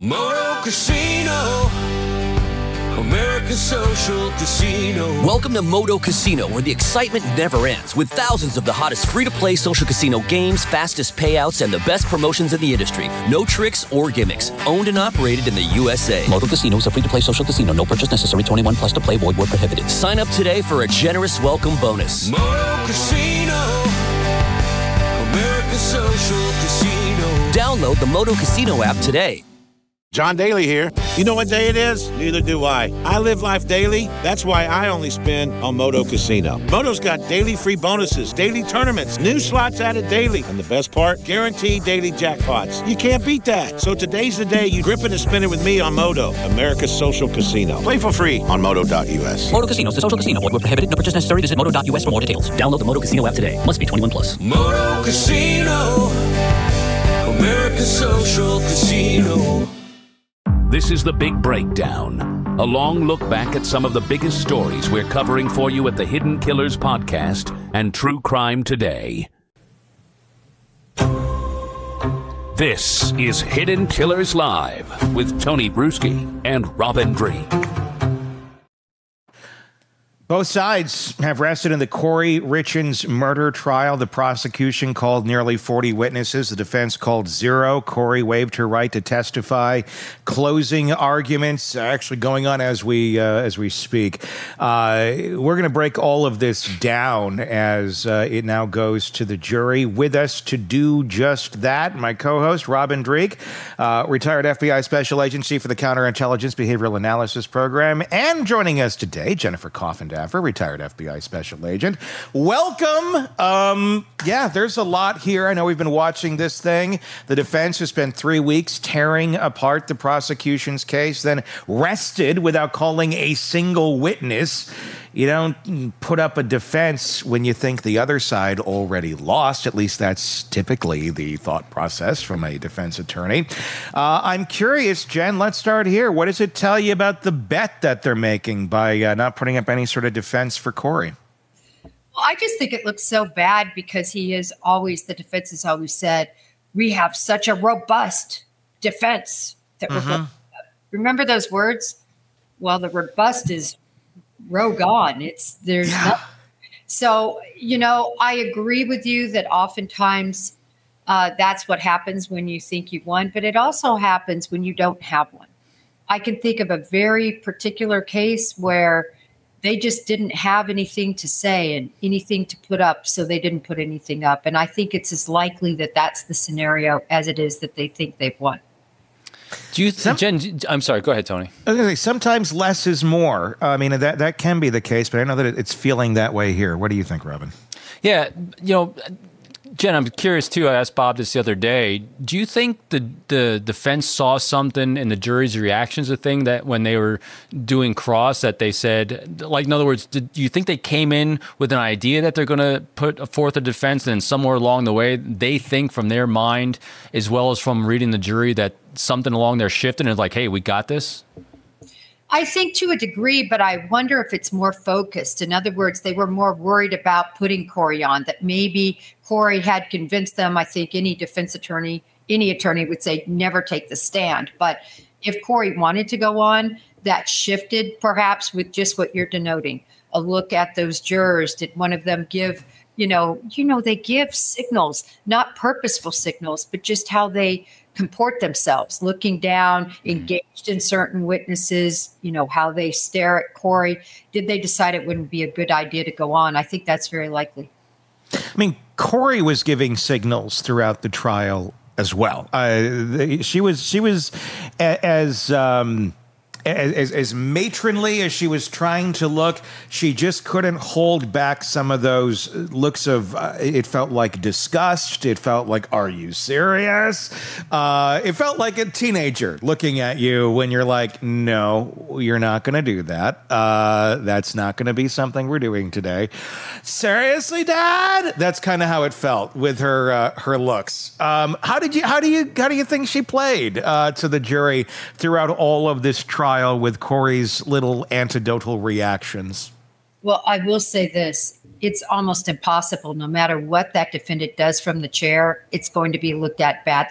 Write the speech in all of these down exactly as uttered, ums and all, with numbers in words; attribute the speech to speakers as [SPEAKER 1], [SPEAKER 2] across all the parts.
[SPEAKER 1] Moto Casino, American Social Casino.
[SPEAKER 2] Welcome to Moto Casino, where the excitement never ends, with thousands of the hottest free-to-play social casino games, fastest payouts, and the best promotions in the industry. No tricks or gimmicks. Owned and operated in the U S A.
[SPEAKER 3] Moto Casino is a free-to-play social casino. No purchase necessary. twenty-one plus to play. Void where prohibited.
[SPEAKER 2] Sign up today for a generous welcome bonus.
[SPEAKER 1] Moto Casino, American Social Casino.
[SPEAKER 2] Download the Moto Casino app today.
[SPEAKER 4] John Daly here. You know what day it is? Neither do I. I live life daily. That's why I only spin on Moto Casino. Moto's got daily free bonuses, daily tournaments, new slots added daily, and the best part, guaranteed daily jackpots. You can't beat that. So today's the day you grip it and spin it with me on Moto, America's social casino. Play for free on moto dot u s.
[SPEAKER 3] Moto Casino is a social casino. Void where prohibited. No purchase necessary. Visit moto dot u s for more details.
[SPEAKER 2] Download the Moto Casino app today. Must be twenty-one plus.
[SPEAKER 1] Moto Casino, American Social Casino.
[SPEAKER 5] This is The Big Breakdown, a long look back at some of the biggest stories we're covering for you at the Hidden Killers Podcast and True Crime Today. This is Hidden Killers Live with Tony Bruschi and Robin Dreek.
[SPEAKER 6] Both sides have rested in the Corey Richins murder trial. The prosecution called nearly forty witnesses. The defense called zero. Corey waived her right to testify. Closing arguments actually going on as we uh, as we speak. Uh, we're going to break all of this down as uh, it now goes to the jury. With us to do just that, my co-host Robin Dreek, uh, retired F B I Special Agency for the Counterintelligence Behavioral Analysis Program, and joining us today, Jennifer Coffin. For retired F B I Special Agent. Welcome. Um, yeah, there's a lot here. I know we've been watching this thing. The defense has spent three weeks tearing apart the prosecution's case, then rested without calling a single witness. You don't put up a defense when you think the other side already lost. At least that's typically the thought process from a defense attorney. Uh, I'm curious, Jen, let's start here. What does it tell you about the bet that they're making by uh, not putting up any sort of defense for Corey?
[SPEAKER 7] Well, I just think it looks so bad because he is always, the defense has always said, we have such a robust defense that we're mm-hmm. Remember those words? Well, the robust is rogue on. It's there's yeah. nothing. So, you know, I agree with you that oftentimes uh, that's what happens when you think you've won, but it also happens when you don't have one. I can think of a very particular case where they just didn't have anything to say and anything to put up, so they didn't put anything up. And I think it's as likely that that's the scenario as it is that they think they've won.
[SPEAKER 8] Do you, th- Some, Jen? I'm sorry. Go ahead, Tony.
[SPEAKER 6] I was gonna say, sometimes less is more. I mean, that that can be the case, but I know that it's feeling that way here. What do you think, Robin?
[SPEAKER 8] Yeah, you know, Jen, I'm curious too. I asked Bob this the other day. Do you think the the defense saw something in the jury's reactions to thing that when they were doing cross that they said, like, in other words, did you think they came in with an idea that they're going to put forth a defense, and then somewhere along the way they think from their mind as well as from reading the jury that something along there shifted and it's like, hey, we got this?
[SPEAKER 7] I think to a degree, but I wonder if it's more focused. In other words, they were more worried about putting Corey on, that maybe Corey had convinced them. I think any defense attorney, any attorney would say, never take the stand. But if Corey wanted to go on, that shifted perhaps with just what you're denoting. A look at those jurors. Did one of them give, you know, you know, they give signals, not purposeful signals, but just how they comport themselves, looking down, engaged in certain witnesses, you know, how they stare at Corey. Did they decide it wouldn't be a good idea to go on? I think that's very likely.
[SPEAKER 6] I mean, Corey was giving signals throughout the trial as well. Uh, she was she was as um, as as matronly as she was trying to look. She just couldn't hold back some of those looks of. Uh, it felt like disgust. It felt like, "Are you serious?" Uh, it felt like a teenager looking at you when you're like, "No, you're not going to do that. Uh, that's not going to be something we're doing today." Seriously, Dad? That's kind of how it felt with her uh, her looks. Um, how did you? How do you? How do you think she played uh, to the jury throughout all of this trial with Corey's little anecdotal reactions?
[SPEAKER 7] Well, I will say this. It's almost impossible. No matter what that defendant does from the chair, it's going to be looked at badly.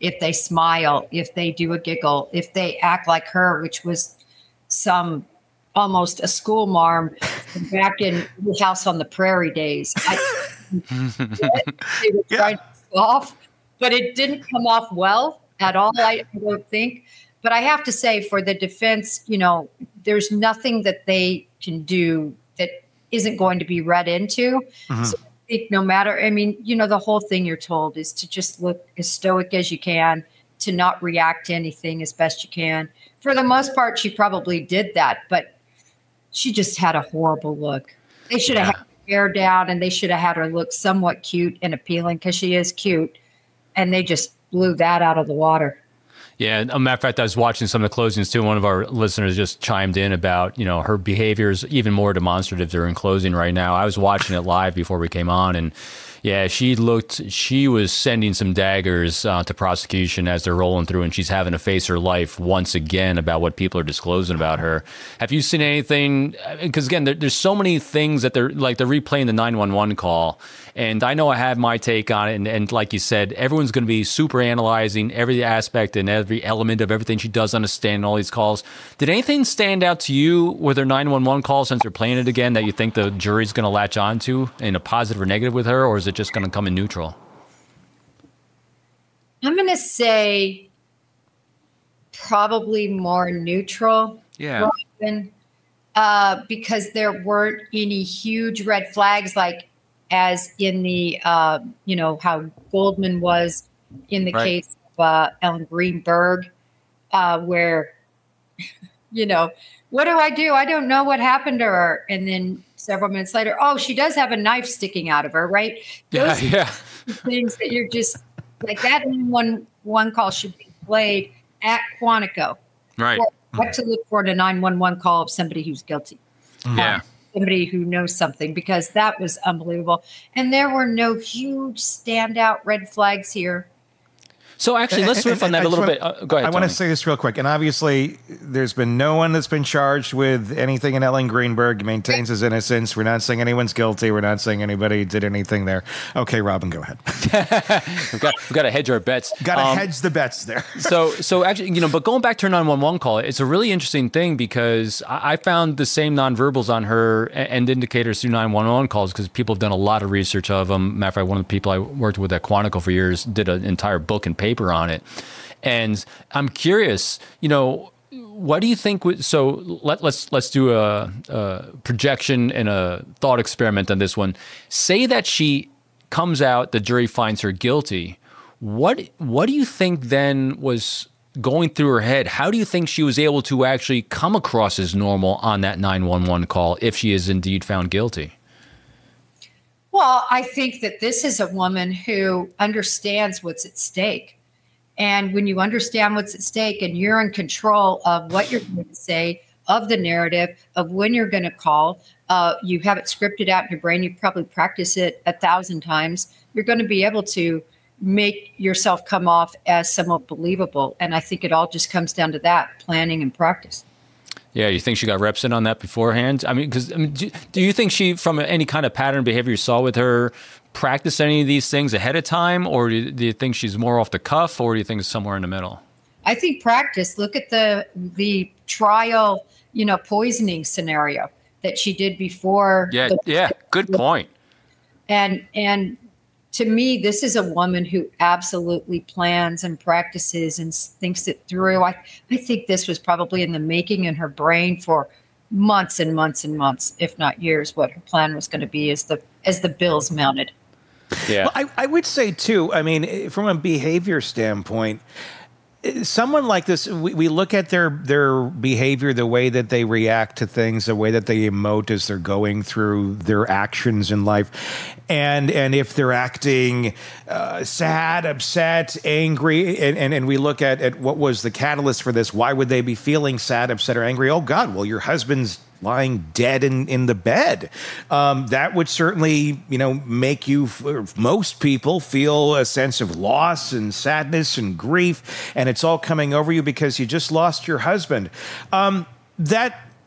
[SPEAKER 7] if they smile, if they do a giggle, if they act like her, which was some almost a school marm back in House on the Prairie days. I, they were trying to off, but it didn't come off well at all, I don't think. But I have to say, for the defense, you know, there's nothing that they can do that isn't going to be read into. Mm-hmm. So I think no matter, I mean, you know, the whole thing you're told is to just look as stoic as you can, to not react to anything as best you can. For the most part, she probably did that, but she just had a horrible look. They should have yeah. had her hair down, and they should have had her look somewhat cute and appealing, because she is cute, and they just blew that out of the water.
[SPEAKER 8] Yeah, as a matter of fact, I was watching some of the closings too. One of our listeners just chimed in about, you know, her behavior is even more demonstrative during closing right now. I was watching it live before we came on, and yeah, she looked, she was sending some daggers uh, to prosecution as they're rolling through, and she's having to face her life once again about what people are disclosing about her. Have you seen anything? Because again, there, there's so many things that they're like, they're replaying the nine one one call. And I know I have my take on it. And, and like you said, everyone's going to be super analyzing every aspect and every element of everything she does understand all these calls. Did anything stand out to you with her nine one one call since they're playing it again that you think the jury's going to latch on to in a positive or negative with her? Or is it just going to come in neutral?
[SPEAKER 7] I'm going to say probably more neutral.
[SPEAKER 8] Yeah.
[SPEAKER 7] Robin, uh, because there weren't any huge red flags like as in the, uh, you know, how Goldman was in the right. case of uh, Ellen Greenberg, uh, where, you know, what do I do? I don't know what happened to her. And then several minutes later, oh, she does have a knife sticking out of her, right? Those
[SPEAKER 8] yeah, yeah.
[SPEAKER 7] things that you're just, like that one, one call should be played at Quantico.
[SPEAKER 8] Right.
[SPEAKER 7] What to look for in a nine one one call of somebody who's guilty.
[SPEAKER 8] Yeah.
[SPEAKER 7] Um, somebody who knows something, because that was unbelievable. And there were no huge standout red flags here.
[SPEAKER 8] So actually, let's riff on that a little bit. Uh, go ahead,
[SPEAKER 6] I want to say this real quick. And obviously, there's been no one that's been charged with anything in Ellen Greenberg. He maintains his innocence. We're not saying anyone's guilty. We're not saying anybody did anything there. Okay, Robin, go ahead.
[SPEAKER 8] we've got, we've got to hedge our bets.
[SPEAKER 6] Got to
[SPEAKER 8] um,
[SPEAKER 6] hedge the bets there.
[SPEAKER 8] so, so actually, you know, but going back to her nine one one call, it's a really interesting thing because I, I found the same nonverbals on her and indicators through nine one one calls because people have done a lot of research of them. Matter of fact, one of the people I worked with at Quantico for years did an entire book and paper on it. And I'm curious, you know, what do you think? W- so let, let's let's do a, a projection and a thought experiment on this one. Say that she comes out, the jury finds her guilty. What what do you think then was going through her head? How do you think she was able to actually come across as normal on that nine one one call if she is indeed found guilty?
[SPEAKER 7] Well, I think that this is a woman who understands what's at stake. And when you understand what's at stake and you're in control of what you're going to say, of the narrative, of when you're going to call, uh, you have it scripted out in your brain, you probably practice it a thousand times, you're going to be able to make yourself come off as somewhat believable. And I think it all just comes down to that, planning and practice.
[SPEAKER 8] Yeah, you think she got reps in on that beforehand? I mean, because I mean, do, do you think she, from any kind of pattern behavior you saw with her, practice any of these things ahead of time, or do you, do you think she's more off the cuff, or do you think it's somewhere in the middle?
[SPEAKER 7] I think practice. Look at the the trial, you know, poisoning scenario that she did before.
[SPEAKER 8] Yeah,
[SPEAKER 7] the,
[SPEAKER 8] yeah, good point.
[SPEAKER 7] And and to me, this is a woman who absolutely plans and practices and thinks it through. I I think this was probably in the making in her brain for months and months and months, if not years, what her plan was going to be as the as the bills mounted.
[SPEAKER 8] Yeah,
[SPEAKER 6] well, I, I would say too. I mean, from a behavior standpoint, someone like this, we, we look at their their behavior, the way that they react to things, the way that they emote as they're going through their actions in life, and and if they're acting uh, sad, upset, angry, and, and and we look at at what was the catalyst for this. Why would they be feeling sad, upset, or angry? Oh God, well, your husband's lying dead in, in the bed. Um, that would certainly, you know, make you, most people, feel a sense of loss and sadness and grief, and it's all coming over you because you just lost your husband. Um, that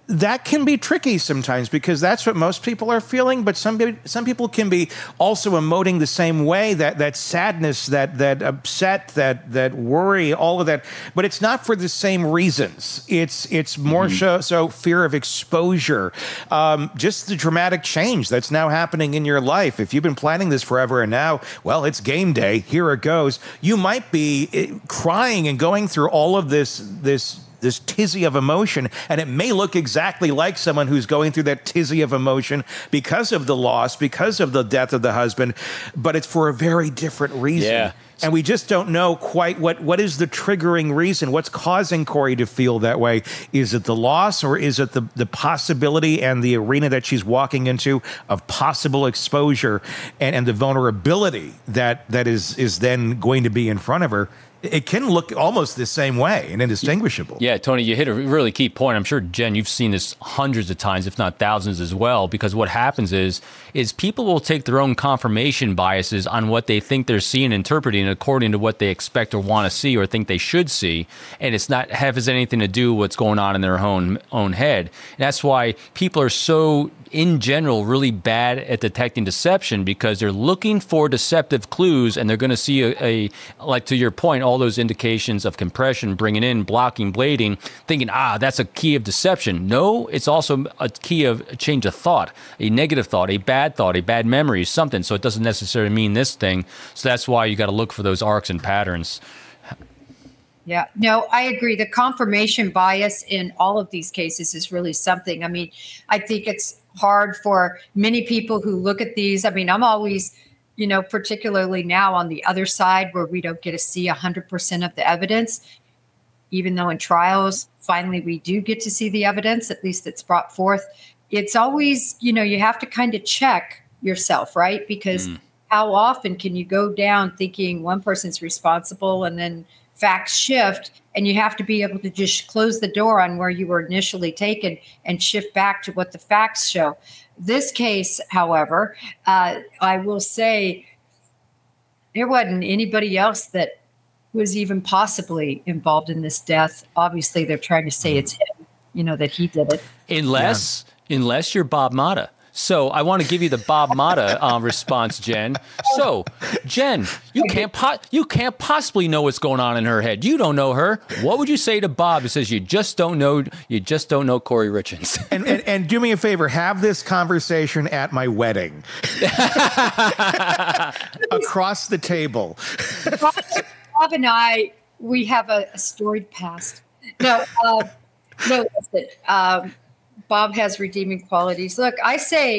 [SPEAKER 6] that can be tricky sometimes because that's what most people are feeling. But some some people can be also emoting the same way, that that sadness, that that upset, that that worry, all of that. But it's not for the same reasons. It's it's more mm-hmm. so, so fear of exposure, um, just the dramatic change that's now happening in your life. If you've been planning this forever and now, well, it's game day. Here it goes. You might be crying and going through all of this this. this tizzy of emotion, and it may look exactly like someone who's going through that tizzy of emotion because of the loss, because of the death of the husband, but it's for a very different reason.
[SPEAKER 8] Yeah.
[SPEAKER 6] And we just don't know quite what, what is the triggering reason, what's causing Corey to feel that way. Is it the loss, or is it the, the possibility and the arena that she's walking into of possible exposure and, and the vulnerability that, that is, is then going to be in front of her? It can look almost the same way and indistinguishable.
[SPEAKER 8] Yeah, Tony, you hit a really key point. I'm sure, Jen, you've seen this hundreds of times, if not thousands as well, because what happens is is people will take their own confirmation biases on what they think they're seeing and interpreting according to what they expect or want to see or think they should see, and it's not has anything to do with what's going on in their own, own head. And that's why people are so, in general, really bad at detecting deception, because they're looking for deceptive clues, and they're going to see a, a, like to your point, all those indications of compression, bringing in, blocking, blading, thinking, ah, that's a key of deception. No, it's also a key of a change of thought, a negative thought, a bad thought, a bad memory, something. So it doesn't necessarily mean this thing. So that's why you got to look for those arcs and patterns.
[SPEAKER 7] Yeah, no, I agree. The confirmation bias in all of these cases is really something. I mean, I think it's hard for many people who look at these. I mean, I'm always, you know, particularly now on the other side where we don't get to see one hundred percent of the evidence, even though in trials, finally, we do get to see the evidence, at least it's brought forth. It's always, you know, you have to kind of check yourself, right? Because mm. how often can you go down thinking one person's responsible and then facts shift, and you have to be able to just close the door on where you were initially taken and shift back to what the facts show. This case, however, uh, I will say there wasn't anybody else that was even possibly involved in this death. Obviously, they're trying to say it's him, you know, that he did it.
[SPEAKER 8] Unless, yeah. unless you're Bob Motta. So I want to give you the Bob Motta uh, response, Jen. So, Jen, you can't po- you can't possibly know what's going on in her head. You don't know her. What would you say to Bob who says you just don't know you just don't know Corey Richins?
[SPEAKER 6] and, and and do me a favor, have this conversation at my wedding, across the table.
[SPEAKER 7] Bob, Bob and I, we have a, a storied past. No, uh, no, listen. Um, Bob has redeeming qualities. Look, I say,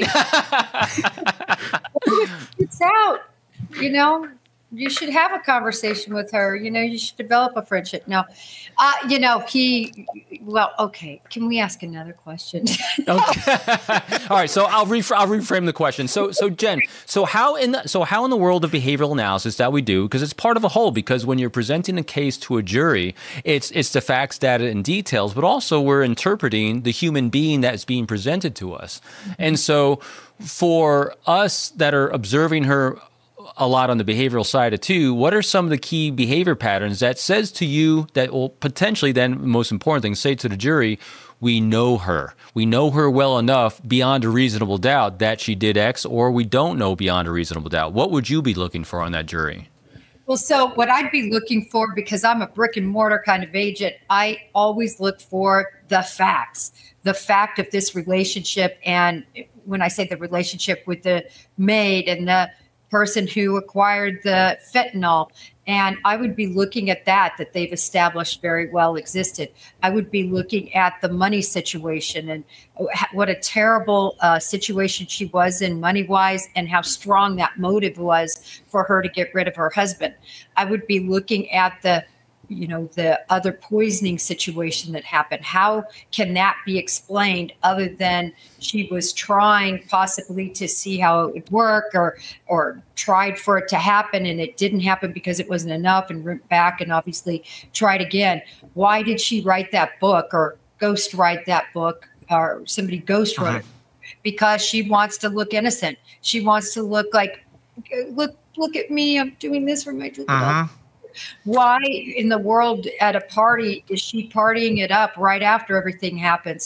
[SPEAKER 7] it's out. You know, you should have a conversation with her. You know, you should develop a friendship. No, uh, you know, he, well, okay. Can we ask another question?
[SPEAKER 8] Okay. All right. So I'll, ref- I'll reframe the question. So, so Jen, so how in the, so how in the world of behavioral analysis that we do, because it's part of a whole, because when you're presenting a case to a jury, it's, it's the facts, data, and details, but also we're interpreting the human being that's being presented to us. Mm-hmm. And so for us that are observing her a lot on the behavioral side of too, what are some of the key behavior patterns that says to you that will potentially then, most important thing, say to the jury, we know her. We know her well enough beyond a reasonable doubt that she did X, or we don't know beyond a reasonable doubt. What would you be looking for on that jury?
[SPEAKER 7] Well, so what I'd be looking for, because I'm a brick and mortar kind of agent, I always look for the facts, the fact of this relationship. And when I say the relationship with the maid and the person who acquired the fentanyl, and I would be looking at that, that they've established very well existed. I would be looking at the money situation and what a terrible uh, situation she was in money-wise, and how strong that motive was for her to get rid of her husband. I would be looking at the you know, the other poisoning situation that happened. How can that be explained other than she was trying possibly to see how it would work, or or tried for it to happen and it didn't happen because it wasn't enough, and went back and obviously tried again? Why did she write that book, or ghost write that book, or somebody ghost wrote uh-huh. it? Because she wants to look innocent. She wants to look like, look, look at me, I'm doing this for my children. Uh-huh. Why in the world at a party is she partying it up right after everything happens?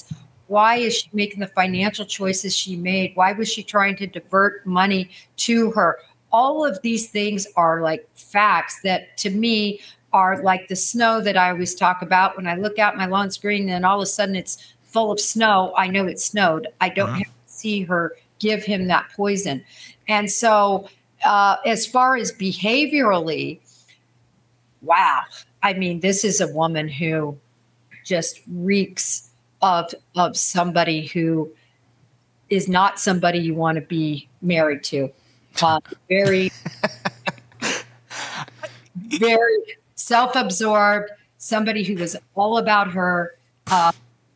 [SPEAKER 7] Why is she making the financial choices she made? Why was she trying to divert money to her? All of these things are like facts that to me are like the snow that I always talk about. When I look out my lawn screen and all of a sudden it's full of snow, I know it snowed. I don't uh-huh. have to see her give him that poison. And so uh, as far as behaviorally, wow. I mean, this is a woman who just reeks of of somebody who is not somebody you want to be married to. Uh, very, very self-absorbed, somebody who was all about her. Uh,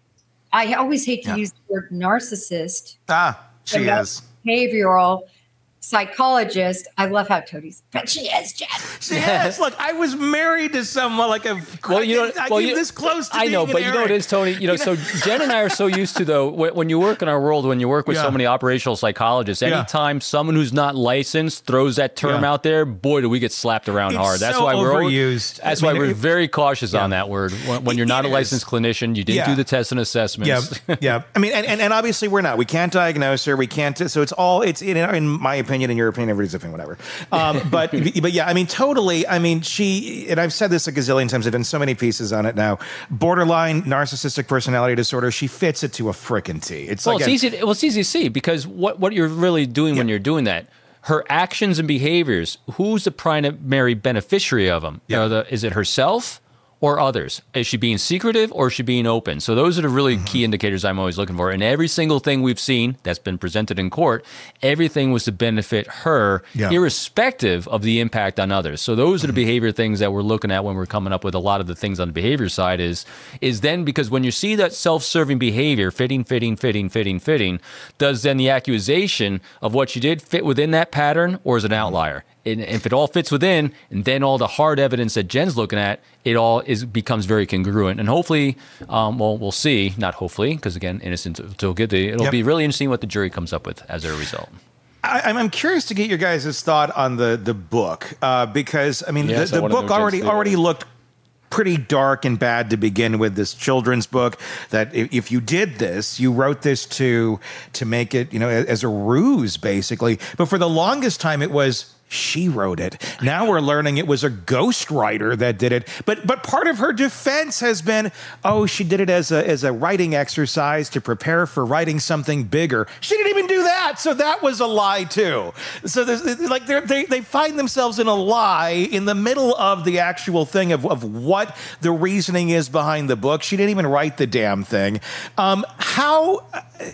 [SPEAKER 7] I always hate to yeah. use the word narcissist.
[SPEAKER 6] Ah, she is.
[SPEAKER 7] Behavioral psychologist. I love how Tony's, but she is, Jen.
[SPEAKER 6] She is. Look, I was married to someone like a.
[SPEAKER 8] Well, you know,
[SPEAKER 6] I
[SPEAKER 8] well,
[SPEAKER 6] get
[SPEAKER 8] you,
[SPEAKER 6] this close to
[SPEAKER 8] I know, but you know what it is, Tony. You know, so Jen and I are so used to though when, when you work in our world, when you work with
[SPEAKER 6] yeah.
[SPEAKER 8] so many operational psychologists, anytime yeah. someone who's not licensed throws that term yeah. out there, boy, do we get slapped around
[SPEAKER 6] it's
[SPEAKER 8] hard. That's
[SPEAKER 6] so
[SPEAKER 8] why we're
[SPEAKER 6] overused.
[SPEAKER 8] That's
[SPEAKER 6] I mean,
[SPEAKER 8] why we're
[SPEAKER 6] if,
[SPEAKER 8] very cautious
[SPEAKER 6] yeah.
[SPEAKER 8] on that word. When, when you're not
[SPEAKER 6] it
[SPEAKER 8] a licensed
[SPEAKER 6] is.
[SPEAKER 8] clinician, you didn't
[SPEAKER 6] yeah.
[SPEAKER 8] do the tests and assessments.
[SPEAKER 6] Yeah, yeah. I mean, and, and, and obviously we're not. We can't diagnose her. We can't. So it's all. It's in, in my opinion, in your opinion, everybody's opinion, whatever. Um, but but yeah, I mean, totally. I mean, she and I've said this a gazillion times. I've done so many pieces on it now. Borderline narcissistic personality disorder. She fits it to a frickin' T. It's
[SPEAKER 8] well,
[SPEAKER 6] like
[SPEAKER 8] it's
[SPEAKER 6] a,
[SPEAKER 8] easy. To, well, it's easy to see because what what you're really doing yeah. when you're doing that. Her actions and behaviors. Who's the primary beneficiary of them?
[SPEAKER 6] Yeah.
[SPEAKER 8] You know, the, is it herself? Or others? Is she being secretive or is she being open? So those are the really mm-hmm. key indicators I'm always looking for. And every single thing we've seen that's been presented in court, everything was to benefit her, yeah. irrespective of the impact on others. So those mm-hmm. are the behavior things that we're looking at when we're coming up with a lot of the things on the behavior side is, is then because when you see that self-serving behavior, fitting, fitting, fitting, fitting, fitting, does then the accusation of what you did fit within that pattern or is it an outlier? And if it all fits within, and then all the hard evidence that Jen's looking at, it all is becomes very congruent. And hopefully, um, well, we'll see. Not hopefully, because again, innocent until guilty. It'll yep. be really interesting what the jury comes up with as a result.
[SPEAKER 6] I, I'm curious to get your guys' thought on the the book uh, because I mean yes, the, the book already already looked pretty dark and bad to begin with. This children's book that if you did this, you wrote this to to make it, you know, as a ruse basically. But for the longest time, it was. She wrote it. Now we're learning it was a ghostwriter that did it. But but part of her defense has been, oh, she did it as a as a writing exercise to prepare for writing something bigger. She didn't even do that, so that was a lie too. So there's, like they they find themselves in a lie in the middle of the actual thing of of what the reasoning is behind the book. She didn't even write the damn thing. Um, how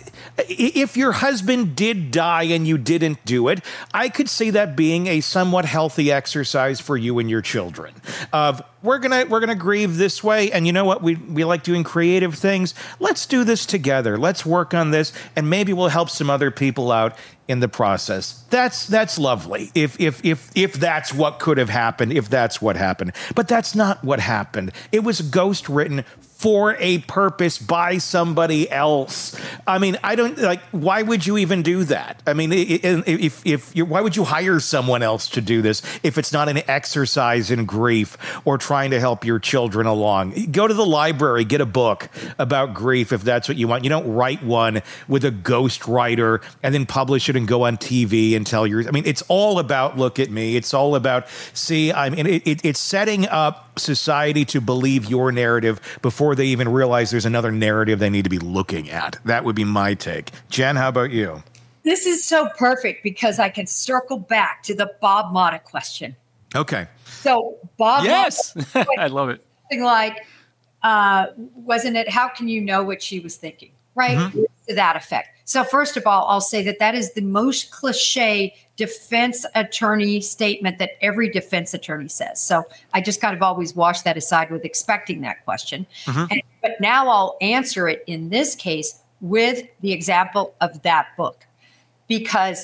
[SPEAKER 6] if your husband did die and you didn't do it, I could see that being a somewhat healthy exercise for you and your children of we're gonna we're gonna grieve this way, and you know what, we we like doing creative things. Let's do this together. Let's work on this, and maybe we'll help some other people out in the process. That's that's lovely. If if if if that's what could have happened, if that's what happened, but that's not what happened. It was ghost written for a purpose by somebody else. I mean, I don't like. Why would you even do that? I mean, if if you're, why would you hire someone else to do this if it's not an exercise in grief or trying to help your children along? Go to the library, get a book about grief if that's what you want. You don't write one with a ghost writer and then publish it and go on T V and tell your. I mean, it's all about look at me. It's all about see. I mean, it, it, it's setting up society to believe your narrative before they even realize there's another narrative they need to be looking at. That would be my take. Jen, how about you?
[SPEAKER 7] This is so perfect because I can circle back to the Bob Motta question.
[SPEAKER 6] Okay.
[SPEAKER 7] So Bob
[SPEAKER 8] Yes.
[SPEAKER 7] Motta,
[SPEAKER 8] I love it.
[SPEAKER 7] Something like, uh, wasn't it, how can you know what she was thinking? Right? Mm-hmm. To that effect. So first of all, I'll say that that is the most cliche defense attorney statement that every defense attorney says. So I just kind of always wash that aside with expecting that question. Mm-hmm. And, but now I'll answer it in this case with the example of that book. Because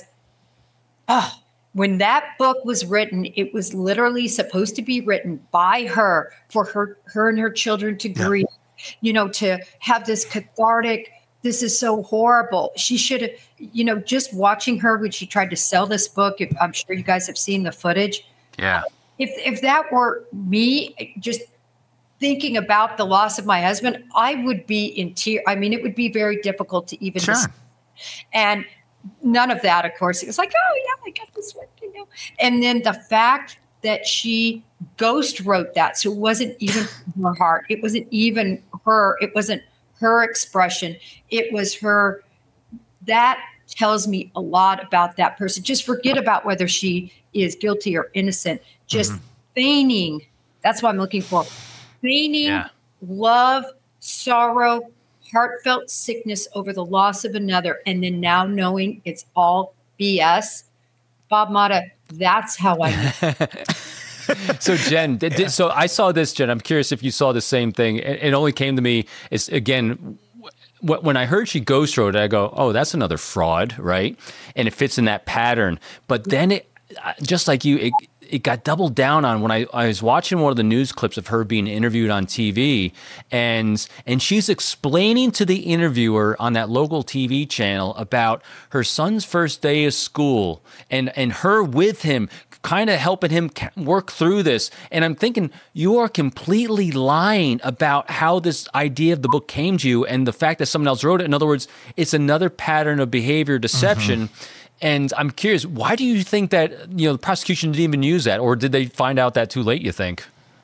[SPEAKER 7] oh, when that book was written, it was literally supposed to be written by her for her, her and her children to grieve, yeah. you know, to have this cathartic, this is so horrible. She should have, you know, just watching her when she tried to sell this book. If, I'm sure you guys have seen the footage.
[SPEAKER 8] Yeah.
[SPEAKER 7] If if that were me, just thinking about the loss of my husband, I would be in tears. I mean, it would be very difficult to even.
[SPEAKER 6] Sure.
[SPEAKER 7] Dis- and none of that, of course. It was like, oh yeah, I got this one, you know. And then the fact that she ghost wrote that, so it wasn't even her heart. It wasn't even her. It wasn't her expression. It was her. That tells me a lot about that person. Just forget about whether she is guilty or innocent. Just mm-hmm. feigning. That's what I'm looking for. Feigning yeah. love, sorrow, heartfelt sickness over the loss of another, and then now knowing it's all B S. Bob Motta, that's how I know.
[SPEAKER 8] So Jen, did, did, so I saw this, Jen. I'm curious if you saw the same thing. It, it only came to me is again w- when I heard she ghost wrote it, I go, oh, that's another fraud, right? And it fits in that pattern. But then it, just like you, it, it got doubled down on when I, I was watching one of the news clips of her being interviewed on T V, and and she's explaining to the interviewer on that local T V channel about her son's first day of school and, and her with him, kind of helping him work through this. And I'm thinking, you are completely lying about how this idea of the book came to you and the fact that someone else wrote it. In other words, it's another pattern of behavior deception. Mm-hmm. And I'm curious, why do you think that, you know, the prosecution didn't even use that? Or did they find out that too late, you think?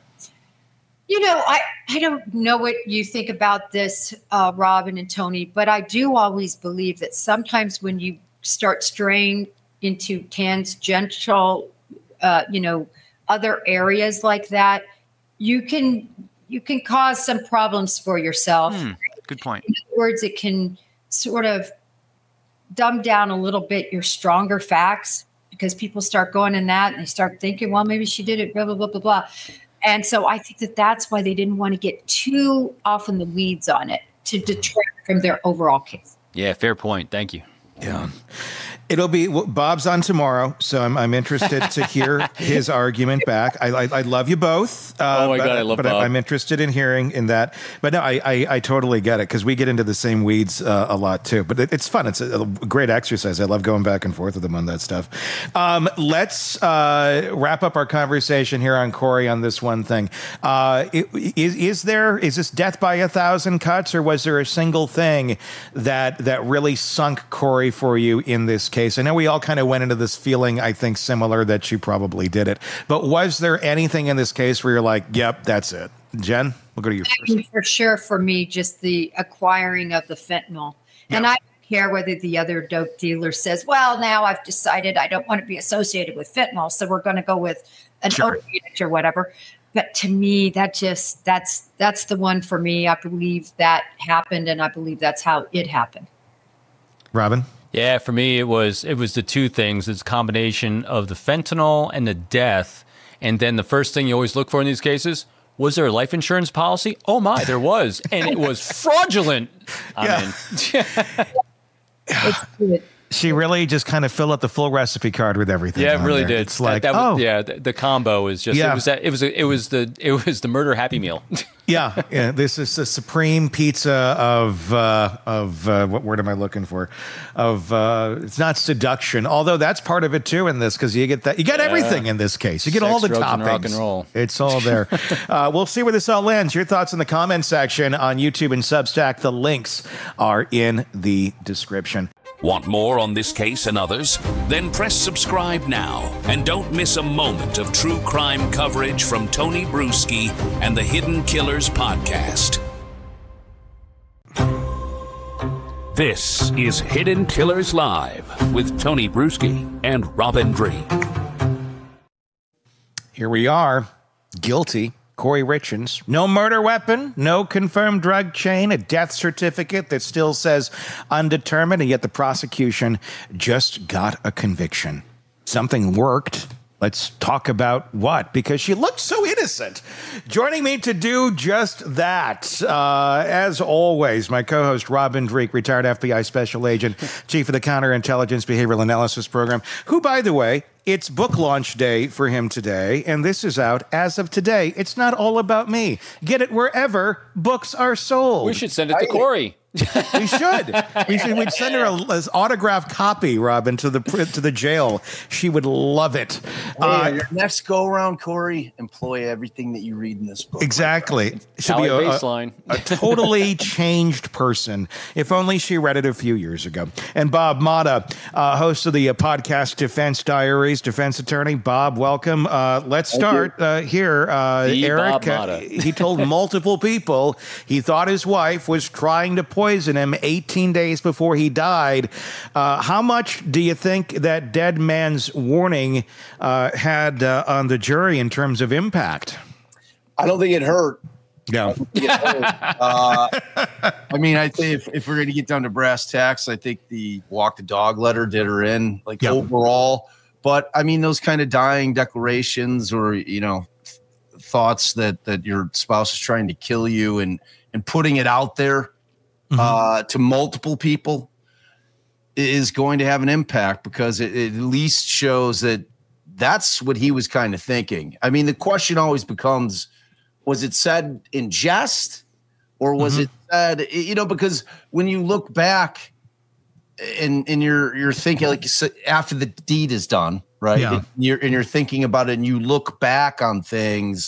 [SPEAKER 7] You know, I, I don't know what you think about this, uh, Robin and Tony, but I do always believe that sometimes when you start straying into tangential, uh, you know, other areas like that, you can you can cause some problems for yourself.
[SPEAKER 8] Hmm, good point.
[SPEAKER 7] In other words, it can sort of dumb down a little bit your stronger facts because people start going in that and they start thinking, well, maybe she did it, blah, blah, blah, blah, blah. And so I think that that's why they didn't want to get too off in the weeds on it to detract from their overall case.
[SPEAKER 8] Yeah, fair point. Thank you.
[SPEAKER 6] Yeah. It'll be Bob's on tomorrow, so I'm I'm interested to hear his argument back. I I, I love you both. Uh,
[SPEAKER 8] oh my
[SPEAKER 6] but,
[SPEAKER 8] god, I love
[SPEAKER 6] but
[SPEAKER 8] Bob.
[SPEAKER 6] I'm interested in hearing in that. But no, I I, I totally get it because we get into the same weeds uh, a lot too. But it, it's fun. It's a, a great exercise. I love going back and forth with them on that stuff. Um, let's uh, wrap up our conversation here on Corey on this one thing. Uh, is is there is this death by a thousand cuts, or was there a single thing that that really sunk Corey for you in this case? I know we all kind of went into this feeling, I think, similar that she probably did it. But was there anything in this case where you're like, yep, that's it? Jen, we'll go to you first.
[SPEAKER 7] I mean, for sure, for me, just the acquiring of the fentanyl. Yeah. And I don't care whether the other dope dealer says, well, now I've decided I don't want to be associated with fentanyl, so we're going to go with an
[SPEAKER 6] Sure.
[SPEAKER 7] opiate or whatever. But to me, that just that's that's the one for me. I believe that happened, and I believe that's how it happened.
[SPEAKER 6] Robin?
[SPEAKER 8] Yeah, for me, it was it was the two things. It's a combination of the fentanyl and the death. And then the first thing you always look for in these cases, was there a life insurance policy? Oh, my, there was. And it was fraudulent. I'm
[SPEAKER 6] Yeah.
[SPEAKER 8] in.
[SPEAKER 7] It's good.
[SPEAKER 6] She really just kind of filled out the full recipe card with everything.
[SPEAKER 8] Yeah, it
[SPEAKER 6] on
[SPEAKER 8] really
[SPEAKER 6] there.
[SPEAKER 8] did.
[SPEAKER 6] It's like,
[SPEAKER 8] that, that
[SPEAKER 6] oh,
[SPEAKER 8] was, yeah, the, the combo is just
[SPEAKER 6] Yeah.
[SPEAKER 8] it was that it was a, it was the it was the murder happy meal.
[SPEAKER 6] yeah, yeah. This is the supreme pizza of uh, of uh, what word am I looking for? Of uh, it's not seduction, although that's part of it too in this because you get that you get
[SPEAKER 8] Yeah.
[SPEAKER 6] everything in this case. You get
[SPEAKER 8] Sex,
[SPEAKER 6] all the
[SPEAKER 8] drugs,
[SPEAKER 6] toppings.
[SPEAKER 8] and rock and roll.
[SPEAKER 6] It's all there. uh, we'll see where this all lands. Your thoughts in the comment section on YouTube and Substack. The links are in the description.
[SPEAKER 5] Want more on this case and others? Then press subscribe now and don't miss a moment of true crime coverage from Tony Bruschi and the Hidden Killers podcast. This is Hidden Killers Live with Tony Bruschi and Robin Drake.
[SPEAKER 6] Here we are, guilty. Corey Richins. No murder weapon, no confirmed drug chain, a death certificate that still says undetermined, and yet the prosecution just got a conviction. Something worked. Let's talk about what, because she looked so innocent. Joining me to do just that, uh, as always, my co-host Robin Drake, retired F B I special agent, chief of the Counterintelligence Behavioral Analysis Program, who, by the way, it's book launch day for him today, and this is out as of today. It's Not All About Me. Get it wherever books are sold.
[SPEAKER 8] We should send it to Corey.
[SPEAKER 6] We should. We should. We'd send her a, an autographed copy, Robin, to the to the jail. She would love it.
[SPEAKER 9] Hey,
[SPEAKER 6] Uh,
[SPEAKER 9] your next go around, Corey, employ everything that you read in this book.
[SPEAKER 6] exactly. Should be
[SPEAKER 8] Alley
[SPEAKER 6] a, a,
[SPEAKER 8] baseline.
[SPEAKER 6] a totally changed person. If only she read it a few years ago. And Bob Motta, uh, host of the uh, podcast Defense Diaries, defense attorney. Bob, welcome. Uh, let's start uh, here. Uh,
[SPEAKER 8] The
[SPEAKER 6] Eric,
[SPEAKER 8] Bob
[SPEAKER 6] uh,
[SPEAKER 8] Motta.
[SPEAKER 6] he told multiple people he thought his wife was trying to poison him eighteen days before he died. Uh, how much do you think that dead man's warning uh, had uh, on the jury in terms of impact?
[SPEAKER 9] I don't think it hurt.
[SPEAKER 6] Yeah.
[SPEAKER 9] uh, I mean, I think if, if we're going to get down to brass tacks, I think the walk the dog letter did her in, like
[SPEAKER 6] Yep.
[SPEAKER 9] overall. But I mean, those kind of dying declarations or, you know, th- thoughts that that your spouse is trying to kill you and and putting it out there uh, to multiple people is going to have an impact because it, it at least shows that that's what he was kind of thinking. I mean, the question always becomes, was it said in jest or was it said, you know, because when you look back and, and you're, you're thinking like you said, after the deed is done, right.
[SPEAKER 6] Yeah.
[SPEAKER 9] And you're, and you're thinking about it and you look back on things,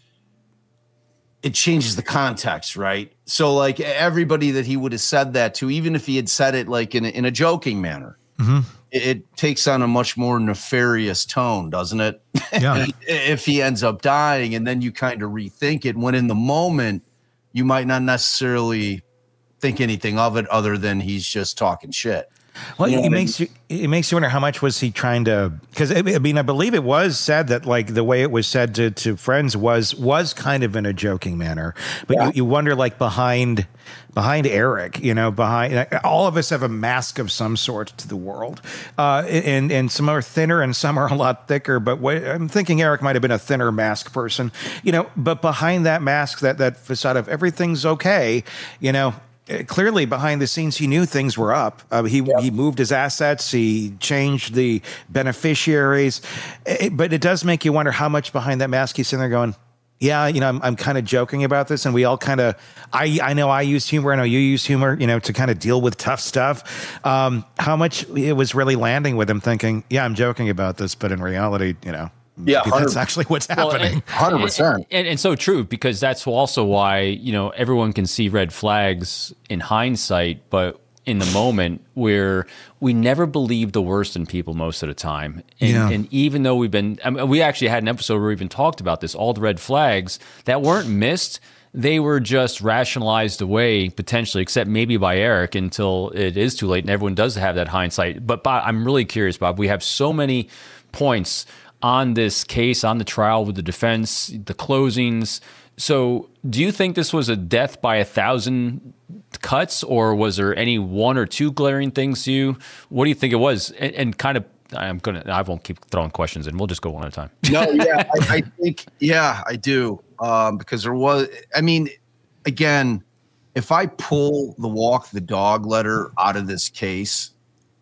[SPEAKER 9] it changes the context, right? So like everybody that he would have said that to, even if he had said it like in a, in a joking manner,
[SPEAKER 6] Mm-hmm.
[SPEAKER 9] it, it takes on a much more nefarious tone, doesn't it?
[SPEAKER 6] Yeah.
[SPEAKER 9] If he ends up dying and then you kind of rethink it when in the moment you might not necessarily think anything of it other than he's just talking shit.
[SPEAKER 6] Well,
[SPEAKER 9] You know
[SPEAKER 6] it
[SPEAKER 9] what I
[SPEAKER 6] makes you it makes you wonder how much was he trying to, because I mean I believe it was said that like the way it was said to, to friends was was kind of in a joking manner, but
[SPEAKER 9] Yeah.
[SPEAKER 6] you, you wonder like behind behind Eric, you know, behind all of us have a mask of some sort to the world, uh, and and some are thinner and some are a lot thicker. But what, I'm thinking Eric might have been a thinner mask person, you know, but behind that mask, that that facade of everything's okay, you know. Clearly, behind the scenes, he knew things were up. Uh, he
[SPEAKER 9] Yeah.
[SPEAKER 6] he moved his assets. He changed the beneficiaries. It- but it does make you wonder how much behind that mask he's sitting there going, yeah, you know, I'm, I'm kind of joking about this. And we all kind of, I, I know I use humor. I know you use humor, you know, to kind of deal with tough stuff. Um, how much it was really landing with him thinking, yeah, I'm joking about this. But in reality, you know,
[SPEAKER 9] Yeah,
[SPEAKER 6] maybe that's actually what's
[SPEAKER 8] Well,
[SPEAKER 6] happening.
[SPEAKER 8] and-
[SPEAKER 9] one hundred percent.
[SPEAKER 8] And, and so true, because that's also why, you know, everyone can see red flags in hindsight, but in the moment where we never believe the worst in people most of the time. And,
[SPEAKER 6] Yeah.
[SPEAKER 8] and even though we've been, I mean, we actually had an episode where we even talked about this, all the red flags that weren't missed, they were just rationalized away potentially, except maybe by Eric until it is too late. And everyone does have that hindsight. But Bob, I'm really curious, Bob, we have so many points on this case, on the trial with the defense, the closings. So do you think this was a death by a thousand cuts, or was there any one or two glaring things to you? What do you think it was? And, and kind of, I'm going to, I won't keep throwing questions in. We'll just go one at a time.
[SPEAKER 9] No, yeah, I, I think, yeah, I do. Um, because there was, I mean, again, if I pull the walk the dog letter out of this case,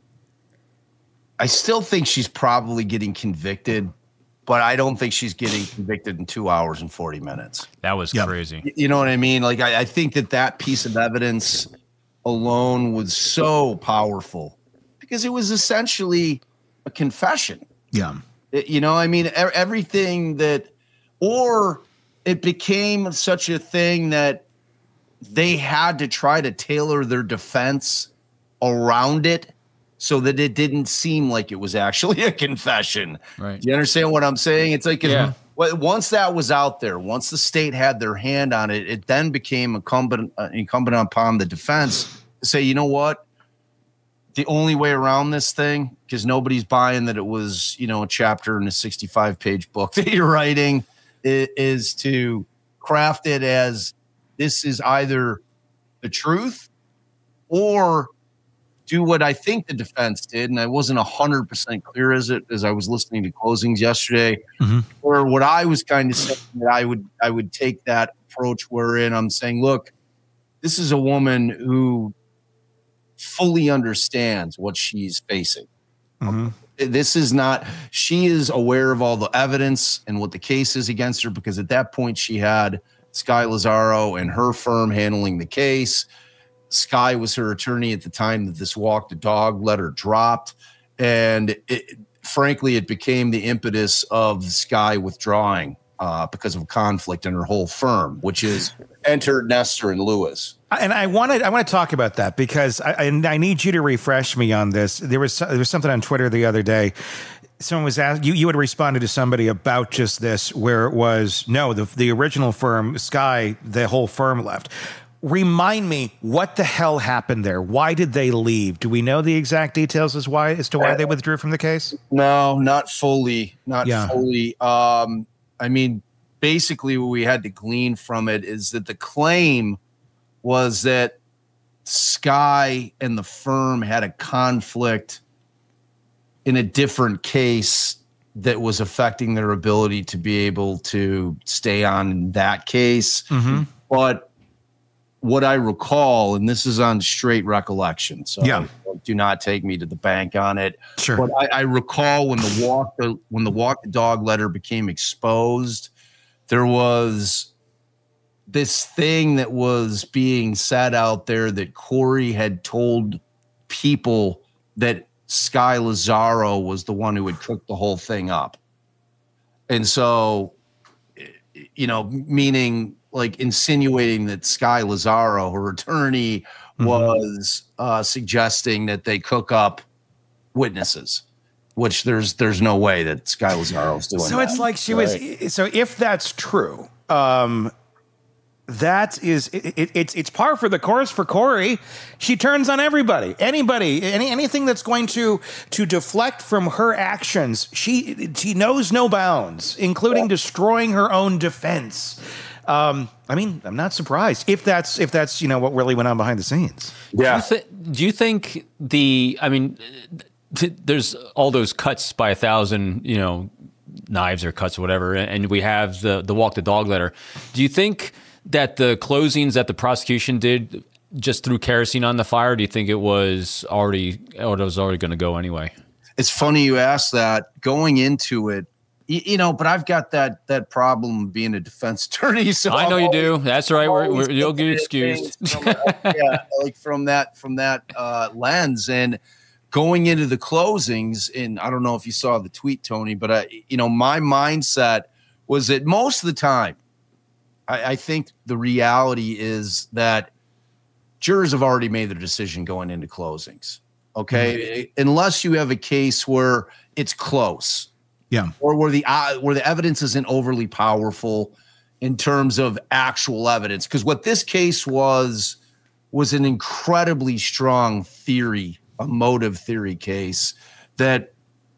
[SPEAKER 9] I still think she's probably getting convicted, but I don't think she's getting convicted in two hours and forty minutes.
[SPEAKER 8] That was
[SPEAKER 6] Yep.
[SPEAKER 8] crazy.
[SPEAKER 9] You know what I mean? Like, I, I think that that piece of evidence alone was so powerful because it was essentially a confession.
[SPEAKER 6] Yeah.
[SPEAKER 9] It- you know, I mean, e- everything that, or it became such a thing that they had to try to tailor their defense around it so that it didn't seem like it was actually a confession.
[SPEAKER 8] Right.
[SPEAKER 9] Do you understand what I'm saying? It's like, 'cause
[SPEAKER 8] Yeah.
[SPEAKER 9] w- once that was out there, once the state had their hand on it, it then became incumbent, uh, incumbent upon the defense to say, you know what? The only way around this thing, because nobody's buying that it was, you know, a chapter in a sixty-five page book that you're writing, i- is to craft it as this is either the truth or do what I think the defense did. And I wasn't a hundred percent clear as it, as I was listening to closings yesterday,
[SPEAKER 6] Mhm.
[SPEAKER 9] or what I was kind of saying that I would, I would take that approach wherein I'm saying, look, this is a woman who fully understands what she's facing.
[SPEAKER 6] Mhm.
[SPEAKER 9] This is not, she is aware of all the evidence and what the case is against her, because at that point she had Sky Lazaro and her firm handling the case. Sky was her attorney at the time that this walk the dog letter dropped. And it, frankly, it became the impetus of Sky withdrawing uh, because of conflict in her whole firm, which is enter Nestor and Lewis.
[SPEAKER 6] And I wanted I want to talk about that because I, I, I need you to refresh me on this. There was there was something on Twitter the other day. Someone was asked, you, you had responded to somebody about just this, where it was, no, the, the original firm, Sky, the whole firm left. Remind me, what the hell happened there? Why did they leave? Do we know the exact details as why as to why they withdrew from the case?
[SPEAKER 9] No, not fully. Not
[SPEAKER 6] Yeah.
[SPEAKER 9] fully. Um, I mean, basically what we had to glean from it is that the claim was that Sky and the firm had a conflict in a different case that was affecting their ability to be able to stay on in that case.
[SPEAKER 6] Mm-hmm.
[SPEAKER 9] But what I recall, and this is on straight recollection, so
[SPEAKER 6] Yeah.
[SPEAKER 9] do not take me to the bank on it.
[SPEAKER 6] Sure.
[SPEAKER 9] But I, I recall when the walk the when the walk the dog letter became exposed, there was this thing that was being said out there that Corey had told people that Sky Lazaro was the one who had cooked the whole thing up. And so, you know, meaning like insinuating that Sky Lazaro, her attorney,
[SPEAKER 6] Mm-hmm.
[SPEAKER 9] was uh, suggesting that they cook up witnesses, which there's there's no way that Sky Lazaro is doing
[SPEAKER 6] So
[SPEAKER 9] that.
[SPEAKER 6] it's like she
[SPEAKER 9] Right.
[SPEAKER 6] was. So if that's true, um, that is it, it, it's it's par for the course for Corey. She turns on everybody, anybody, any anything that's going to to deflect from her actions. She she knows no bounds, including yeah. destroying her own defense. Um, I mean, I'm not surprised if that's if that's you know what really went on behind the scenes.
[SPEAKER 9] Yeah.
[SPEAKER 8] Do you, th- do you think the? I mean, th- there's all those cuts by a thousand, you know, knives or cuts or whatever, and we have the the walk the dog letter. Do you think that the closings that the prosecution did just threw kerosene on the fire? Or do you think it was already or it was already going to go anyway?
[SPEAKER 9] It's funny you asked that. Going into it, you, you know, but I've got that that problem of being a defense attorney. So
[SPEAKER 8] I know
[SPEAKER 9] I'm
[SPEAKER 8] you
[SPEAKER 9] always,
[SPEAKER 8] do. That's right. We're, we're, you'll get
[SPEAKER 9] looking at
[SPEAKER 8] excused.
[SPEAKER 9] things From, yeah, like from that from that uh, lens, and going into the closings. And I don't know if you saw the tweet, Tony, but I, you know, my mindset was that most of the time, I, I think the reality is that jurors have already made their decision going into closings. Okay, mm-hmm. Unless you have a case where it's close,
[SPEAKER 6] yeah,
[SPEAKER 9] or where the uh, where the evidence isn't overly powerful in terms of actual evidence. Because what this case was was an incredibly strong theory, a motive theory case that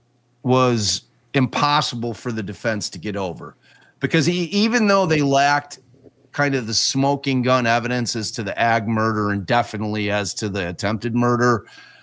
[SPEAKER 9] was impossible for the defense to get over. Because he, even though they lacked kind of the smoking gun evidence as to the Ag murder and definitely as to the attempted murder,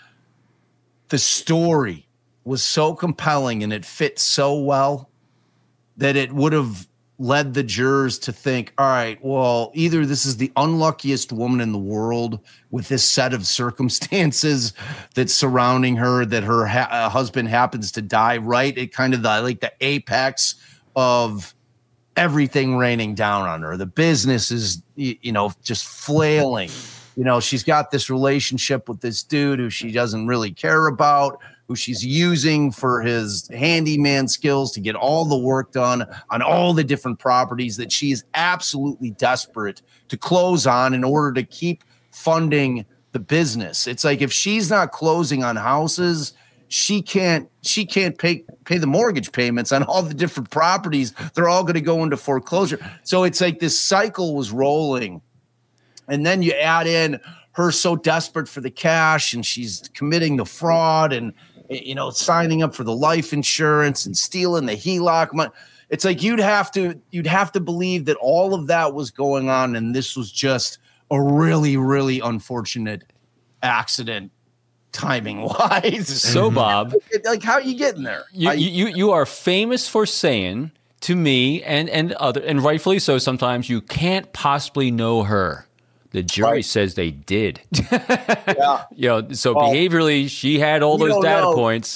[SPEAKER 9] the story was so compelling and it fit so well that it would have led the jurors to think, all right, well, either this is the unluckiest woman in the world with this set of circumstances that's surrounding her, that her ha- uh, husband happens to die right at kind of the like the apex of everything raining down on her. The business is, you know, just flailing. You know, she's got this relationship with this dude who she doesn't really care about, who she's using for his handyman skills to get all the work done on all the different properties that she is absolutely desperate to close on in order to keep funding the business. It's like if she's not closing on houses, she can't she can't pay pay the mortgage payments on all the different properties. They're all going to go into foreclosure. So it's like this cycle was rolling. And then you add in her so desperate for the cash, and she's committing the fraud and, you know, signing up for the life insurance and stealing the H E L O C money. It's like you'd have to you'd have to believe that all of that was going on, and this was just a really, really unfortunate accident timing wise.
[SPEAKER 8] So, Bob,
[SPEAKER 9] like, how are you getting there?
[SPEAKER 8] You,
[SPEAKER 9] I,
[SPEAKER 8] you you are famous for saying to me and and other and rightfully so, sometimes you can't possibly know her. The jury right. says they did.
[SPEAKER 9] Yeah.
[SPEAKER 8] You know, so
[SPEAKER 9] well,
[SPEAKER 8] behaviorally, she had all those data know. points.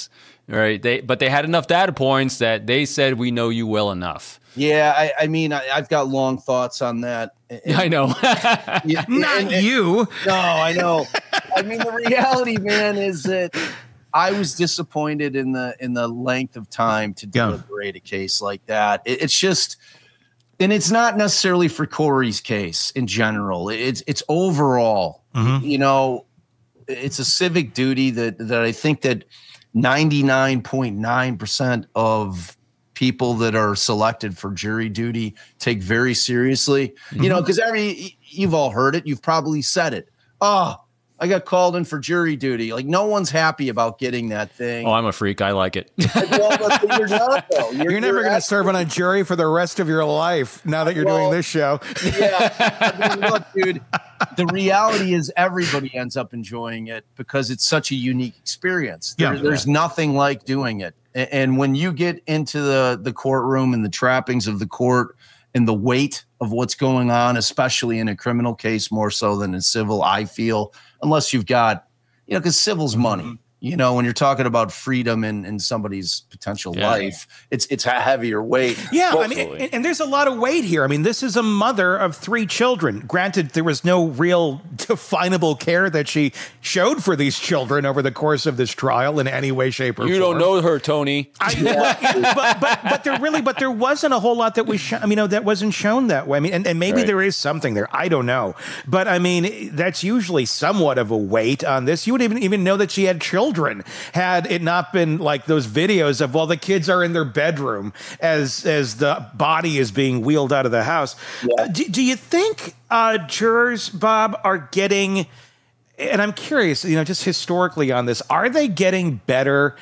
[SPEAKER 8] Right. They but they had enough data points that they said we know you well enough.
[SPEAKER 9] Yeah, I, I mean, I, I've got long thoughts on that.
[SPEAKER 8] And, I know.
[SPEAKER 9] yeah,
[SPEAKER 6] Not
[SPEAKER 9] and, and,
[SPEAKER 6] you.
[SPEAKER 9] No, I know. I mean, the reality, man, is that I was disappointed in the in the length of time to
[SPEAKER 6] Yeah.
[SPEAKER 9] deliberate a case like that. It, it's just, and it's not necessarily for Corey's case in general. It's it's overall.
[SPEAKER 6] Mhm.
[SPEAKER 9] You know, it's a civic duty that that I think that ninety-nine point nine percent of people that are selected for jury duty take very seriously. Mm-hmm. You know, because every you've all heard it. You've probably said it. Oh, I got called in for jury duty. Like, no one's happy about getting that thing.
[SPEAKER 8] Oh, I'm a freak. I like it.
[SPEAKER 9] Well, but you're not, though. You're,
[SPEAKER 6] You're never going to serve on a jury for the rest of your life now that you're
[SPEAKER 9] Well,
[SPEAKER 6] doing this show.
[SPEAKER 9] Yeah. I mean, look, dude, the reality is everybody ends up enjoying it because it's such a unique experience. There,
[SPEAKER 6] Yeah.
[SPEAKER 9] There's nothing like doing it. A- And when you get into the, the courtroom and the trappings of the court and the weight of what's going on, especially in a criminal case more so than in civil, I feel, unless you've got, you know, because civil's money. You know, when you're talking about freedom in, in somebody's potential
[SPEAKER 8] Yeah.
[SPEAKER 9] life, it's it's a heavier weight.
[SPEAKER 6] Yeah, I
[SPEAKER 8] Absolutely.
[SPEAKER 6] mean, and, and there's a lot of weight here. I mean, this is a mother of three children. Granted, there was no real definable care that she showed for these children over the course of this trial in any way, shape, or
[SPEAKER 8] You
[SPEAKER 6] form.
[SPEAKER 8] don't know her, Tony.
[SPEAKER 6] I, but, but, but but there really but there wasn't a whole lot that was shown. I mean, you know, that wasn't shown that way. I mean, and, and maybe
[SPEAKER 8] Right.
[SPEAKER 6] there is something there. I don't know. But I mean, that's usually somewhat of a weight on this. You wouldn't even even know that she had children had it not been like those videos of, well, the kids are in their bedroom as as the body is being wheeled out of the house. Uh, do, do you think uh, jurors, Bob, are getting? And I'm curious, you know, just historically on this, are they getting better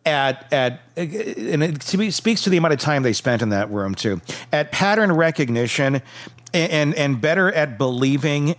[SPEAKER 6] at at and it speaks to the amount of time they spent in that room too, at pattern recognition and and, and better at believing